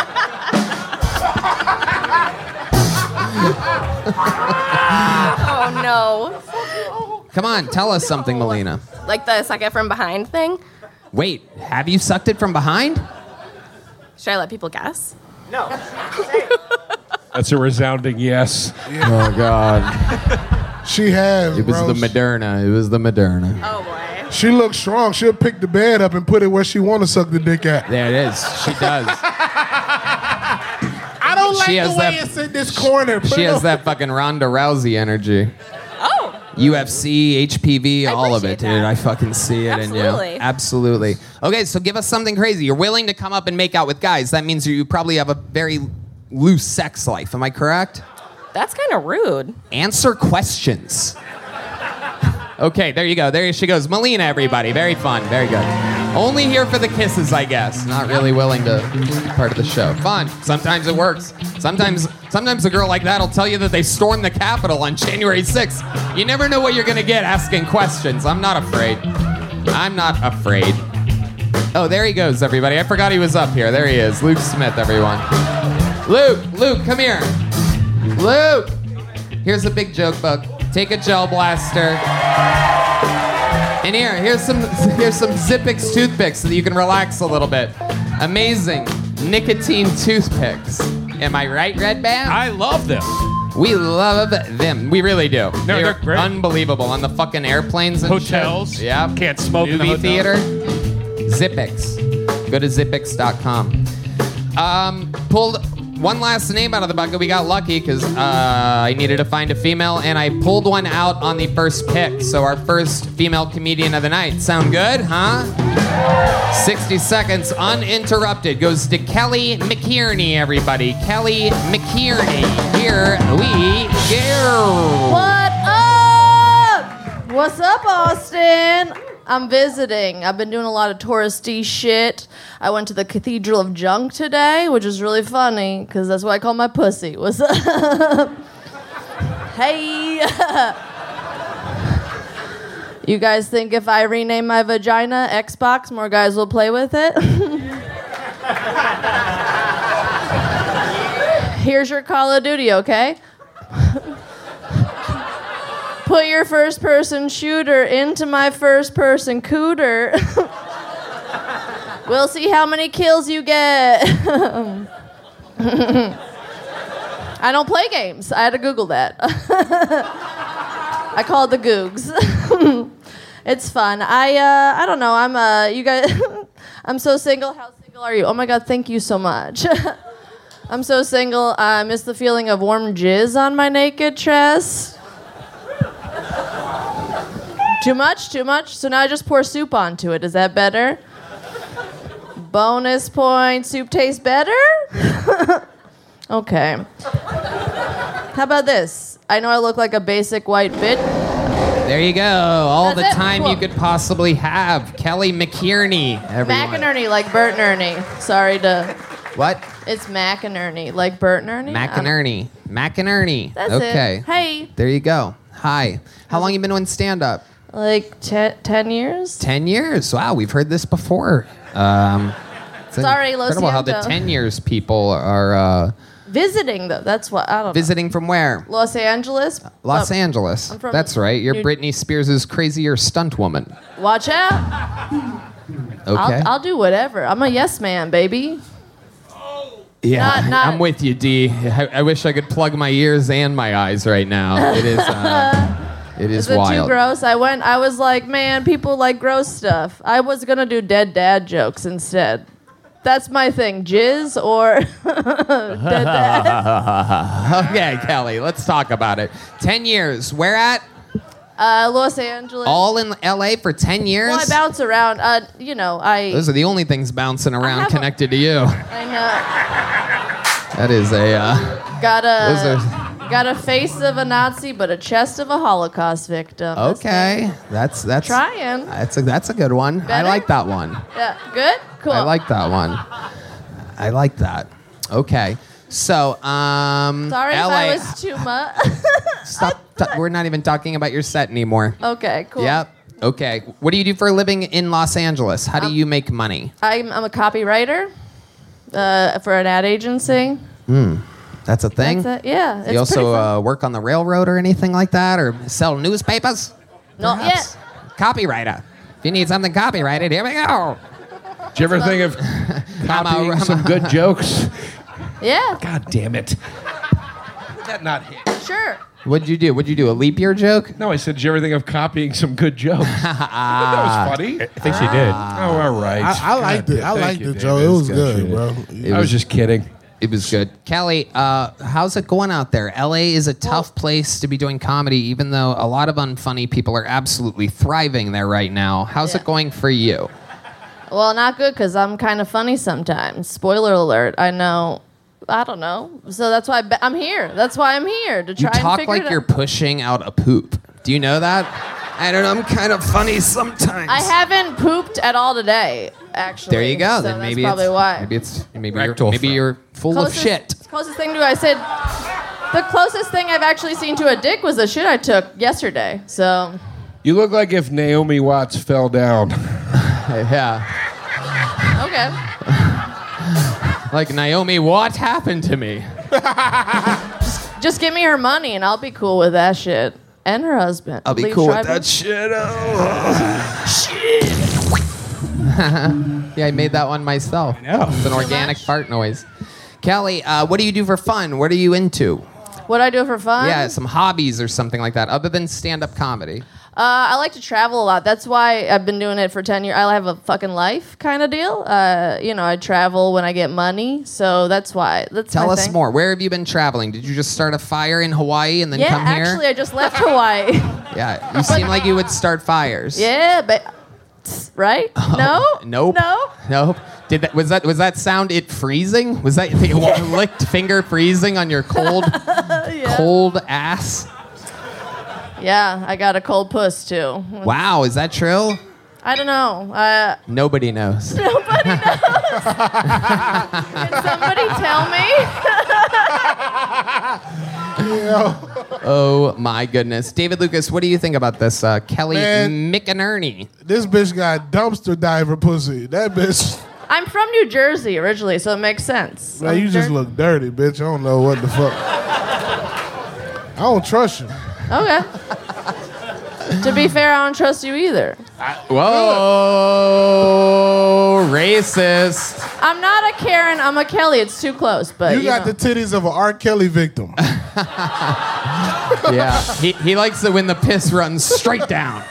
Oh no. Come on, tell us something, Melina. Like the suck it from behind thing? Wait, have you sucked it from behind? Should I let people guess? No. That's a resounding yes. Oh, God. She has, It was bro. the Moderna. It was the Moderna. Oh, boy. She looks strong. She'll pick the bed up and put it where she want to suck the dick at. There it is. She does. I don't like She the has way that- it's in this corner. She has that fucking Ronda Rousey energy. Oh. UFC, HPV, all of it, dude. I fucking see it in you. Absolutely. Absolutely. Okay, so give us something crazy. You're willing to come up and make out with guys. That means you probably have a very loose sex life. Am I correct? That's kind of rude. Answer questions. Okay, there you go. There she goes. Melina, everybody. Very fun. Very good. Only here for the kisses, I guess. Not really willing to be part of the show. Fun. Sometimes it works. Sometimes a girl like that will tell you that they stormed the Capitol on January 6th. You never know what you're going to get asking questions. I'm not afraid. I'm not afraid. Oh, there he goes, everybody. I forgot he was up here. There he is. Luke Smith, everyone. Luke, come here. Luke! Here's a big joke book. Take a gel blaster. And here's some Zippix toothpicks so that you can relax a little bit. Amazing nicotine toothpicks. Am I right, Red Band? I love them. We love them. We really do. No, they're great. Unbelievable on the fucking airplanes and Hotels. shit. Yeah. Can't smoke in the Movie theater. hotel. Zippix. Go to zippix.com. Pulled one last name out of the bucket. We got lucky because I needed to find a female, and I pulled one out on the first pick. So our first female comedian of the night. Sound good, huh? 60 seconds uninterrupted goes to Kelly McKierney, everybody. Kelly McKierney. Here we go. What up? What's up, Austin? I'm visiting. I've been doing a lot of touristy shit. I went to the Cathedral of Junk today, which is really funny, because that's what I call my pussy. What's up? Hey. You guys think if I rename my vagina Xbox, more guys will play with it? Here's your Call of Duty, okay? Put your first-person shooter into my first-person cooter. We'll see how many kills you get. I don't play games. I had to Google that. I call it the Googs. It's fun. I don't know. You guys. I'm so single. How single are you? Oh my God! Thank you so much. I'm so single. I miss the feeling of warm jizz on my naked chest. Too much? Too much? So now I just pour soup onto it. Is that better? Bonus point. Soup tastes better? Okay. How about this? I know I look like a basic white bitch. There you go. All That's the it? time Cool. you could possibly have. Kelly McKierney, everyone. McInerney, like Bert and Ernie. Sorry to... What? It's McInerney, like Bert and Ernie. McInerney. McInerney. That's okay. it. Hey. There you go. Hi. How long you been doing stand-up? Like 10 years? 10 years. Wow, we've heard this before. It's Sorry, Lo incredible how the siento. 10 years people are Visiting, though. That's what... I don't visiting from where? know. Los Angeles? Los Oh, Angeles. I'm from That's right. You're New- Britney Spears' crazier stunt woman. Watch out. Okay. I'll do whatever. I'm a yes man, baby. Yeah, Not- I'm with you, D. I wish I could plug my ears and my eyes right now. It is, it is Is it too wild. gross? I was like, man, people like gross stuff. I was gonna do dead dad jokes instead. That's my thing. Jizz or dead dad. Okay, Kelly, let's talk about it. 10 years. Where at? Los Angeles. All in LA for 10 years? Well, I bounce around. Those are the only things bouncing around have a- connected to you. I know. That is a. Got a face of a Nazi, but a chest of a Holocaust victim. Okay, that's Trying. That's a good one. I Better? like that one. Yeah. Good. Cool. I like that one. I like that. Okay, so Sorry if LA. I was too much. Stop. We're not even talking about your set anymore. Okay. Cool. Yep. Okay. What do you do for a living in Los Angeles? How do you make money? I'm a copywriter for an ad agency. That's a thing. That's it. Yeah. It's You also pretty fun. work on the railroad or anything like that, or sell newspapers? Not yet. Copywriter. If you need something copyrighted, here we go. Did you ever think of copying some good jokes? Yeah. God damn it. Did that not hit? Sure. What'd you do? What'd you do? A leap year joke? No, I said, did you ever think of copying some good jokes? That was funny. I think she did. Oh, all right. I liked it. I Thank liked you, it, Joe. David. It was It's good, bro. I was just kidding. It was good. Kelly, how's it going out there? LA is a tough place to be doing comedy, even though a lot of unfunny people are absolutely thriving there right now. How's it going for you? Well, not good because I'm kind of funny sometimes. Spoiler alert. I know. I don't know. So that's why I'm here. That's why I'm here to You try and talk figure like it you're out. pushing out a poop. Do you know that? I don't know. I'm kind of funny sometimes. I haven't pooped at all today, actually. There you go. So Then that's maybe probably it's why. maybe you're full of shit. Closest thing to I said. The closest thing I've actually seen to a dick was the shit I took yesterday. So. You look like if Naomi Watts fell down. Yeah. Okay. Like Naomi, what happened to me? Just give me her money and I'll be cool with that shit. And her husband. I'll be Lee cool with Schreiber. that shit. Yeah, I made that one myself. I know. It's an organic fart noise. Kelly, what do you do for fun? What are you into? What I do for fun? Yeah, some hobbies or something like that, other than stand-up comedy. I like to travel a lot. That's why I've been doing it for 10 years. I have a fucking life kind of deal. I travel when I get money, so that's why. Tell us more. Where have you been traveling? Did you just start a fire in Hawaii and then come here? Yeah, actually, I just left Hawaii. Yeah, you seem like you would start fires. Yeah, but right? No. Nope. No. Nope. Was that sound it freezing? Was that the licked finger freezing on your cold ass? Yeah, I got a cold puss too. Wow, is that true? I don't know. Nobody knows. Nobody knows. Can somebody tell me? Oh my goodness, David Lucas, what do you think about this, Kelly McInerney? This bitch got dumpster diver pussy. That bitch. I'm from New Jersey originally, so it makes sense. Man, you just look dirty, bitch. I don't know what the fuck. I don't trust you. Okay. To be fair, I don't trust you either. Whoa, racist. I'm not a Karen, I'm a Kelly. It's too close, but you got the titties of an R. Kelly victim. Yeah, he likes it when the piss runs straight down.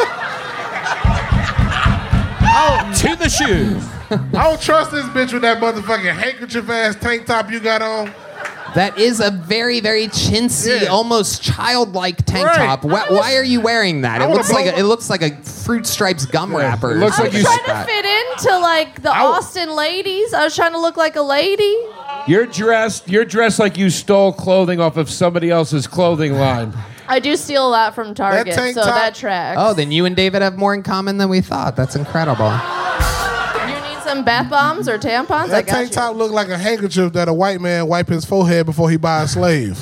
To the shoes. I don't trust this bitch with that motherfucking handkerchief ass tank top you got on. That is a very, very chintzy, almost childlike tank top. Why are you wearing that? It looks like a Fruit Stripes gum wrapper. I was trying to fit into like the Austin ladies. I was trying to look like a lady. You're dressed like you stole clothing off of somebody else's clothing line. I do steal a lot from Target, so that tracks. Oh, then you and David have more in common than we thought. That's incredible. Some bath bombs or tampons? That tank top look like a handkerchief that a white man wipe his forehead before he buy a slave.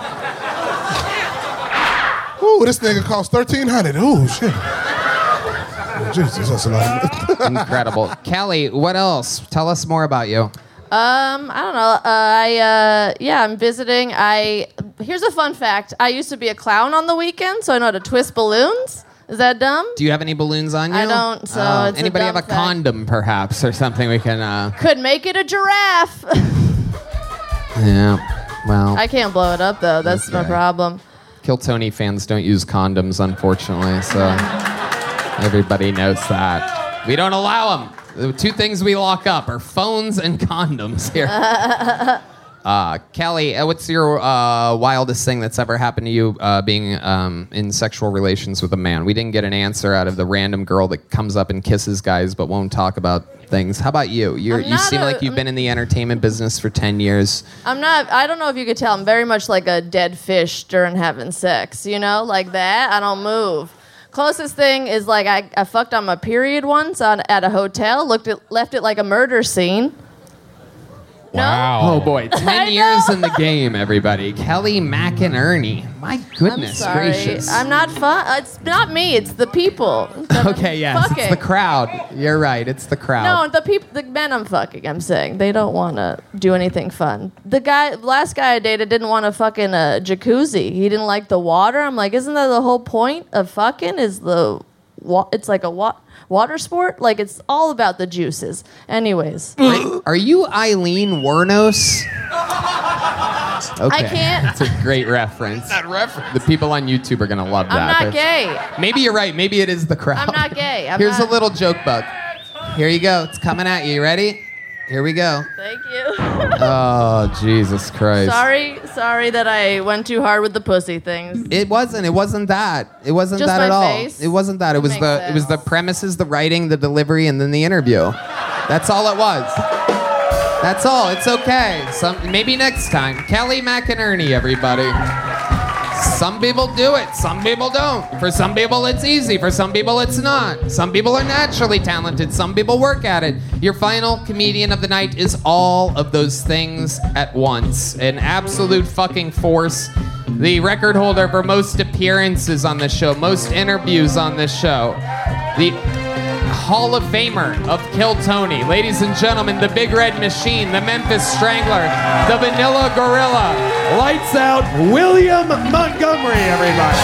Ooh, this nigga cost $1,300. Ooh, shit. Jesus, that's a lot. Incredible. Kelly, what else? Tell us more about you. I don't know. I'm visiting. Here's a fun fact. I used to be a clown on the weekend, so I know how to twist balloons. Is that dumb? Do you have any balloons on you? I don't, so it's anybody a have a dumb fact. condom, perhaps, or something we can... Could make it a giraffe. Yeah, well... I can't blow it up, though. That's my problem. Kill Tony fans don't use condoms, unfortunately, so everybody knows that. We don't allow them. The two things we lock up are phones and condoms here. Kelly, what's your wildest thing that's ever happened to you being in sexual relations with a man? We didn't get an answer out of the random girl that comes up and kisses guys but won't talk about things. How about you? You seem like you've been in the entertainment business for 10 years. I don't know if you could tell. I'm very much like a dead fish during having sex. You know, like that. I don't move. Closest thing is like I fucked on my period once at a hotel. Left it like a murder scene. Wow. Oh, boy. 10 years in the game, everybody. Kelly McInerney. My goodness I'm sorry. gracious. I'm not fun. It's not me. It's the people. Okay, yes. Fucking. It's the crowd. You're right. It's the crowd. No, the men I'm fucking, I'm saying. They don't want to do anything fun. The last guy I dated didn't want to fuck in a jacuzzi. He didn't like the water. I'm like, isn't that the whole point of fucking is it's like a water sport? Like, it's all about the juices. Anyways. Are you Eileen Wuornos? Okay. I can't. That's a great reference. That reference. The people on YouTube are going to love that. I'm not gay. Maybe you're right. Maybe it is the crowd. I'm not gay. Here's a little joke bug. Here you go. It's coming at you. You ready? Here we go. Thank you. Oh, Jesus Christ. Sorry that I went too hard with the pussy things. It wasn't that. It wasn't Just that my at all. face? It wasn't that. It was the premises, the writing, the delivery, and then the interview. That's all it was. That's all. It's okay. Maybe next time. Kelly McInerney, everybody. Some people do it. Some people don't. For some people, it's easy. For some people, it's not. Some people are naturally talented. Some people work at it. Your final comedian of the night is all of those things at once. An absolute fucking force. The record holder for most appearances on this show, most interviews on this show. The Hall of Famer of Kill Tony. Ladies and gentlemen, the Big Red Machine, the Memphis Strangler, the Vanilla Gorilla. Lights out, William Montgomery, everybody.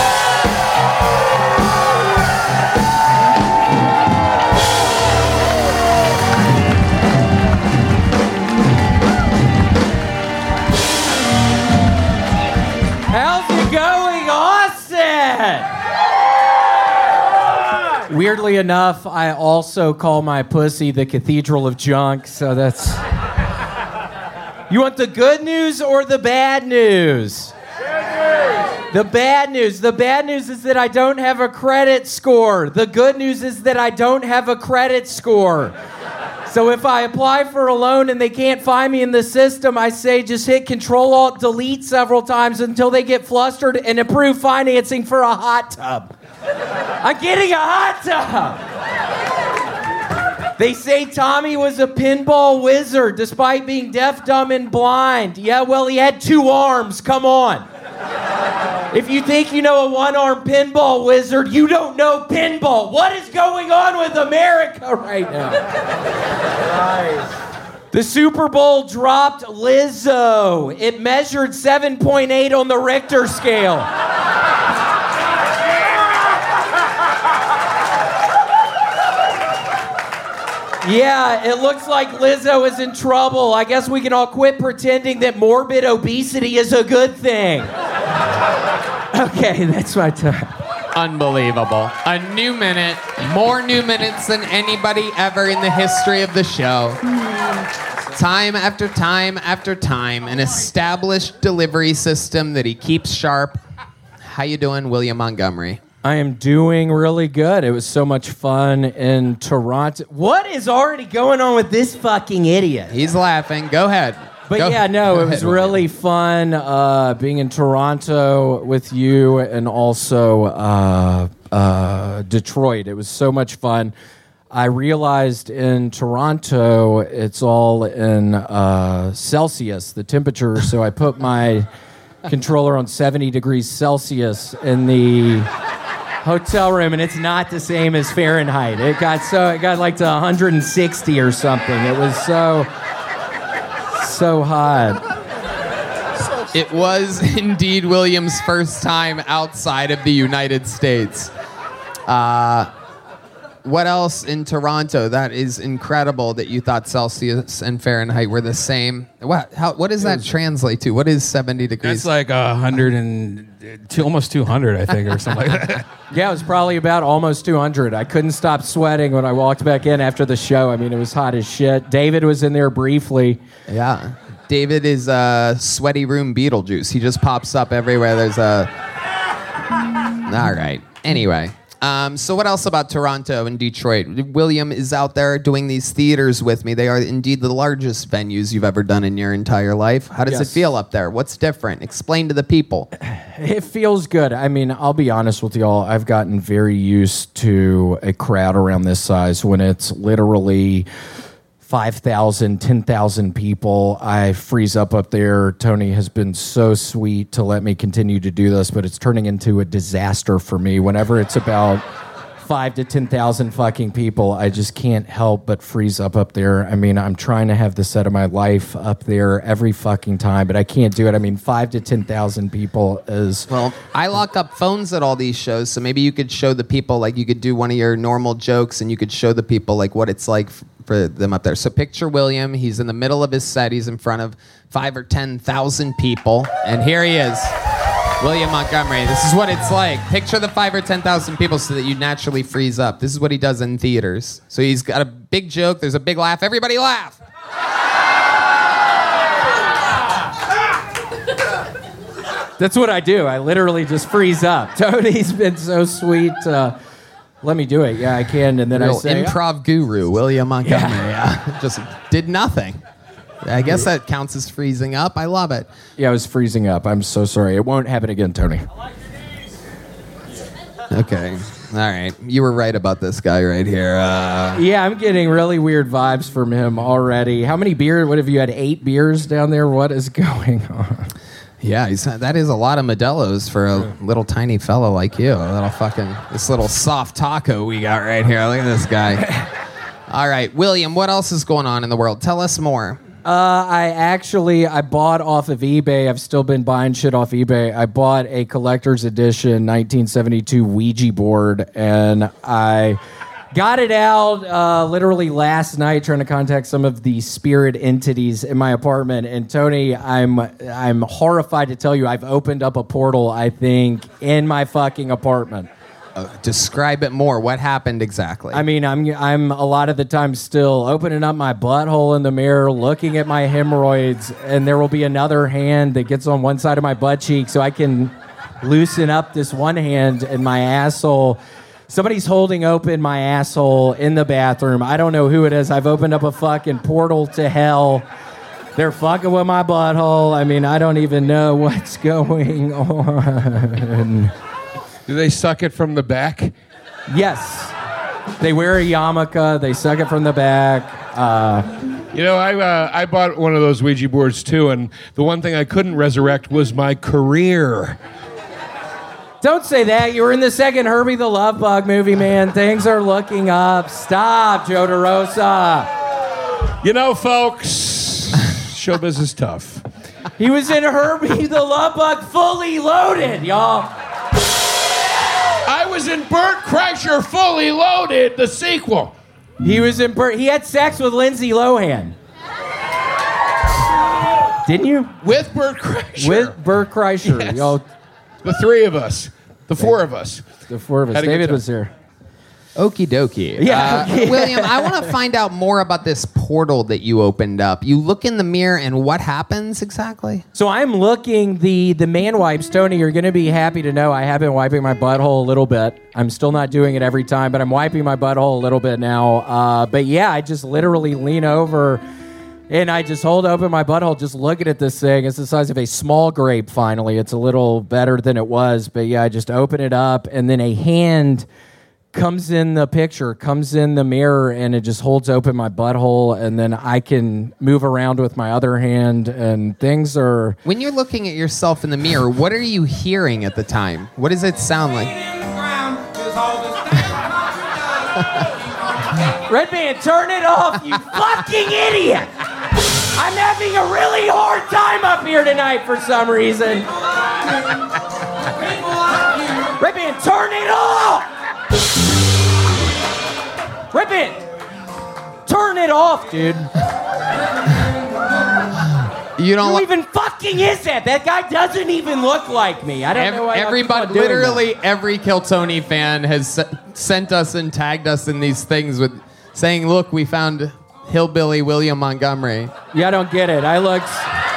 Weirdly enough, I also call my pussy the Cathedral of Junk, so that's... You want the good news or the bad news? The bad news. The bad news is that I don't have a credit score. The good news is that I don't have a credit score. So if I apply for a loan and they can't find me in the system, I say just hit Control-Alt-Delete several times until they get flustered and approve financing for a hot tub. I'm getting a hot tub! They say Tommy was a pinball wizard despite being deaf, dumb, and blind. Yeah, well, he had 2 arms. Come on. If you think you know a one-armed pinball wizard, you don't know pinball. What is going on with America right now? The Super Bowl dropped Lizzo. It measured 7.8 on the Richter scale. Yeah, it looks like Lizzo is in trouble. I guess we can all quit pretending that morbid obesity is a good thing. Okay, that's my time. Unbelievable. A new minute. More new minutes than anybody ever in the history of the show. Time after time after time. An established delivery system that he keeps sharp. How you doing, William Montgomery? I am doing really good. It was so much fun in Toronto. What is already going on with this fucking idiot? He's laughing. Go ahead. But yeah, no, it was really fun being in Toronto with you and also Detroit. It was so much fun. I realized in Toronto it's all in Celsius, the temperature, so I put my controller on 70 degrees Celsius in the hotel room, and it's not the same as Fahrenheit. It got like to 160 or something. It was so hot. It was indeed William's first time outside of the United States. What else in Toronto? That is incredible that you thought Celsius and Fahrenheit were the same. What does that translate to? What is 70 degrees? That's like 102, almost 200, I think, or something like that. Yeah, it was probably about almost 200. I couldn't stop sweating when I walked back in after the show. I mean, it was hot as shit. David was in there briefly. Yeah. David is sweaty room Beetlejuice. He just pops up everywhere. There's a... All right. Anyway. So what else about Toronto and Detroit? William is out there doing these theaters with me. They are indeed the largest venues you've ever done in your entire life. How does it feel up there? What's different? Explain to the people. It feels good. I mean, I'll be honest with y'all. I've gotten very used to a crowd around this size when it's literally 5,000, 10,000 people. I freeze up there. Tony has been so sweet to let me continue to do this, but it's turning into a disaster for me. Whenever it's about 5 to 10,000 fucking people, I just can't help but freeze up there. I mean, I'm trying to have the set of my life up there every fucking time, but I can't do it. I mean, 5 to 10,000 people is... Well, I lock up phones at all these shows, so maybe you could show the people, like you could do one of your normal jokes and you could show the people like what it's like for them up there. So picture William. He's in the middle of his set. He's in front of 5 or 10,000 people. And here he is, William Montgomery. This is what it's like. Picture the 5 or 10,000 people so that you naturally freeze up. This is what he does in theaters. So he's got a big joke. There's a big laugh. Everybody laugh. That's what I do. I literally just freeze up. Tony's been so sweet. Let me do it. Yeah, I can. And then Real I say... improv guru, William Montgomery. Yeah. Just did nothing. I guess that counts as freezing up. I love it. Yeah, I was freezing up. I'm so sorry. It won't happen again, Tony. Okay. All right. You were right about this guy right here. Yeah, I'm getting really weird vibes from him already. How many beers? What have you had? 8 beers down there? What is going on? Yeah, that is a lot of Modelo's for a little tiny fellow like you. This little soft taco we got right here. Look at this guy. All right, William, what else is going on in the world? Tell us more. I bought off of eBay. I've still been buying shit off eBay. I bought a collector's edition 1972 Ouija board, and I got it out literally last night trying to contact some of the spirit entities in my apartment. And Tony, I'm horrified to tell you I've opened up a portal, I think, in my fucking apartment. Describe it more. What happened exactly? I mean, I'm a lot of the time still opening up my butthole in the mirror, looking at my hemorrhoids, and there will be another hand that gets on one side of my butt cheek so I can loosen up this one hand and my asshole. Somebody's holding open my asshole in the bathroom. I don't know who it is. I've opened up a fucking portal to hell. They're fucking with my butthole. I mean, I don't even know what's going on. Do they suck it from the back? Yes. They wear a yarmulke. They suck it from the back. I bought one of those Ouija boards too, and the one thing I couldn't resurrect was my career. Don't say that. You were in the second Herbie the Love Bug movie, man. Things are looking up. Stop, Joe DeRosa. You know, folks, showbiz is tough. He was in Herbie the Love Bug Fully Loaded, y'all. I was in Burt Kreischer Fully Loaded, the sequel. He was in he had sex with Lindsay Lohan. Didn't you? With Burt Kreischer. With Burt Kreischer. Yes. Y'all. The three of us. The four of us. The four of us. David was there. Okie dokie. Yeah. William, I want to find out more about this portal that you opened up. You look in the mirror, and what happens exactly? So I'm looking, the man wipes. Tony, you're going to be happy to know I have been wiping my butthole a little bit. I'm still not doing it every time, but I'm wiping my butthole a little bit now. But yeah, I just literally lean over, and I just hold open my butthole, just looking at this thing. It's the size of a small grape, finally. It's a little better than it was. But yeah, I just open it up, and then a hand comes in the picture, comes in the mirror, and it just holds open my butthole, and then I can move around with my other hand, and things are... When you're looking at yourself in the mirror, what are you hearing at the time? What does it sound like? Red Band, turn it off, you fucking idiot! I'm having a really hard time up here tonight for some reason. Red Band, turn it off! Rip it! Turn it off, dude. Who even fucking is that? That guy doesn't even look like me. I don't know why everybody, literally every Kill Tony fan has sent us and tagged us in these things with saying, "Look, we found hillbilly William Montgomery." Yeah, I don't get it. I look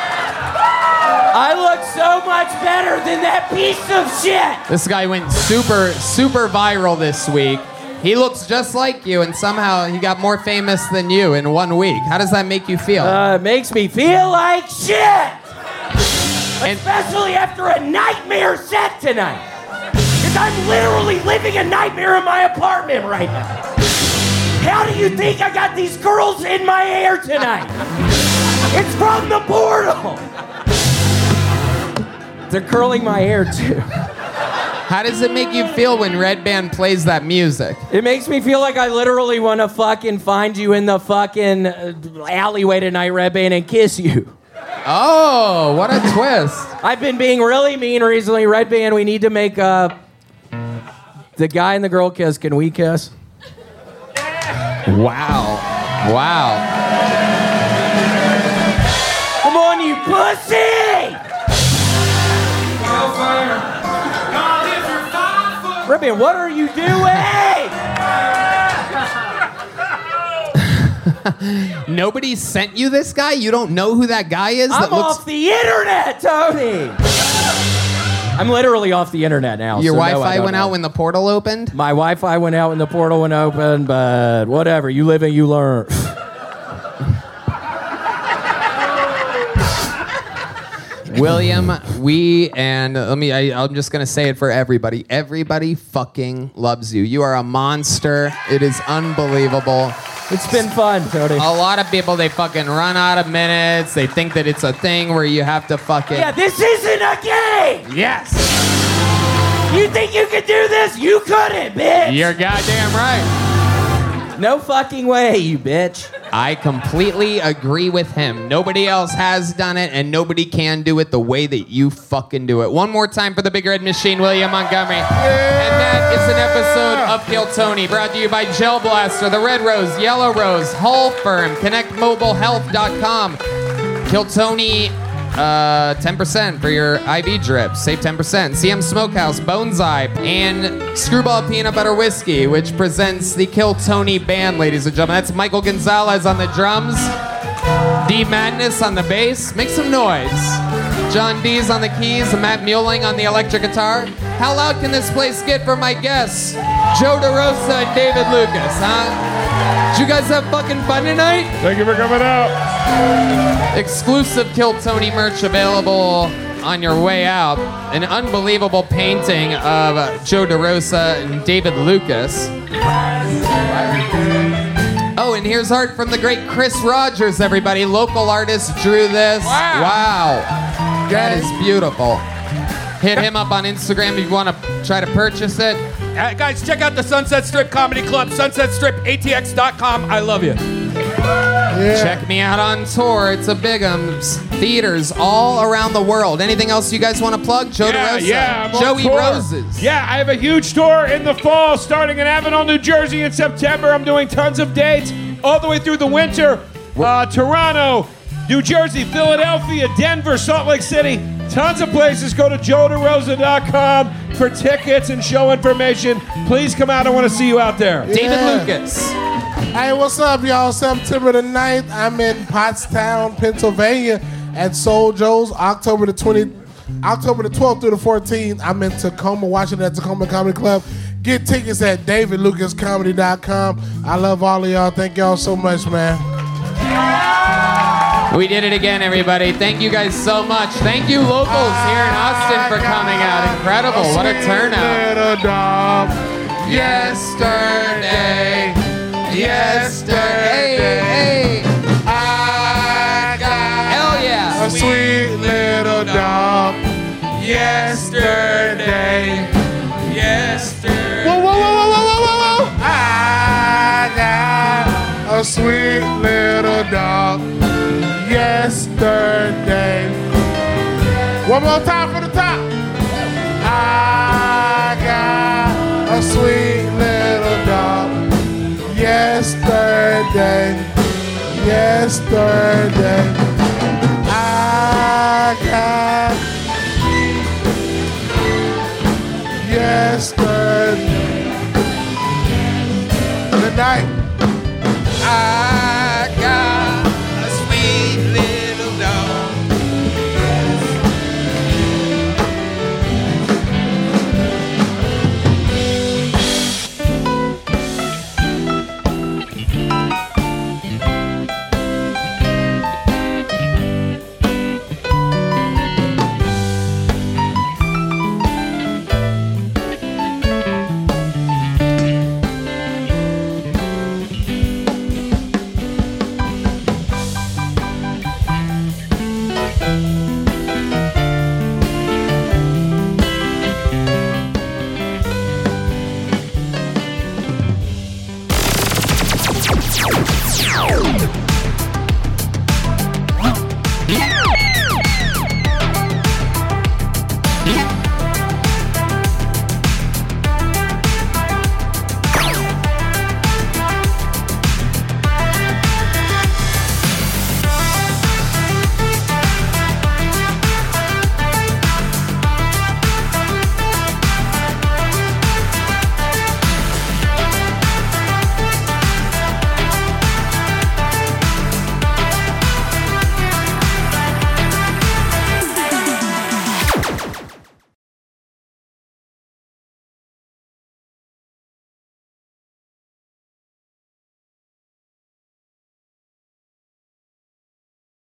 so much better than that piece of shit. This guy went super viral this week. He looks just like you, and somehow he got more famous than you in 1 week. How does that make you feel? It makes me feel like shit! Especially after a nightmare set tonight. Because I'm literally living a nightmare in my apartment right now. How do you think I got these curls in my hair tonight? It's from the portal! They're curling my hair, too. How does it make you feel when Red Band plays that music? It makes me feel like I literally want to fucking find you in the fucking alleyway tonight, Red Band, and kiss you. Oh, what a twist. I've been being really mean recently. Red Band, we need to make the guy and the girl kiss. Can we kiss? Wow. Come on, you pussy! Ribbon, what are you doing? Nobody sent you this guy? You don't know who that guy is? I'm off the internet, Tony! I'm literally off the internet now. Your so Wi-Fi went out when the portal opened? My Wi-Fi went out when the portal went open, but whatever. You live and you learn. William, I'm just going to say it for everybody. Everybody fucking loves you. You are a monster. It is unbelievable. It's been fun, Tony. A lot of people, they fucking run out of minutes. They think that it's a thing where you have to fucking... Yeah, this isn't a game! Yes! You think you could do this? You couldn't, bitch! You're goddamn right. No fucking way, you bitch. I completely agree with him. Nobody else has done it, and nobody can do it the way that you fucking do it. One more time for the Big Red Machine, William Montgomery. And that is an episode of Kill Tony, brought to you by Gel Blaster, the Red Rose, Yellow Rose, Hull Firm, ConnectMobileHealth.com. Kill Tony 10% for your IV drips. Save 10%. CM Smokehouse, Bones Eye, and Screwball Peanut Butter Whiskey, which presents the Kill Tony Band, ladies and gentlemen. That's Michael Gonzalez on the drums, D Madness on the bass. Make some noise. John D's on the keys, and Matt Mueling on the electric guitar. How loud can this place get for my guests, Joe DeRosa and David Lucas, huh? Did you guys have fucking fun tonight? Thank you for coming out. Exclusive Kill Tony merch available on your way out. An unbelievable painting of Joe DeRosa and David Lucas. Oh, and here's art from the great Chris Rogers, everybody. Local artist drew this. Wow. That is beautiful. Hit him up on Instagram if you want to try to purchase it. Guys, check out the Sunset Strip Comedy Club, sunsetstripatx.com. I love you. Check me out on tour. It's a big theaters all around the world. Anything else you guys want to plug? Joe DeRosa. Yeah, I'm on Joey tour. Roses. Yeah, I have a huge tour in the fall starting in Avenel, New Jersey in September. I'm doing tons of dates all the way through the winter. Toronto, New Jersey, Philadelphia, Denver, Salt Lake City. Tons of places. Go to joederosa.com for tickets and show information. Please come out. I want to see you out there. David Lucas. Hey, what's up, y'all? September the 9th, I'm in Pottstown, Pennsylvania at Soul Joe's. October the 12th through the 14th, I'm in Tacoma, Washington at Tacoma Comedy Club. Get tickets at davidlucascomedy.com. I love all of y'all. Thank y'all so much, man. We did it again, everybody. Thank you guys so much. Thank you, locals here in Austin, for coming out. Incredible. What a turnout. Little dog. Yesterday. Hey. I got Hell yeah. a sweet little dog. Yesterday. Whoa. I got a sweet little dog. Yesterday. One more time for the top. I got a sweet little dog. Yesterday. I got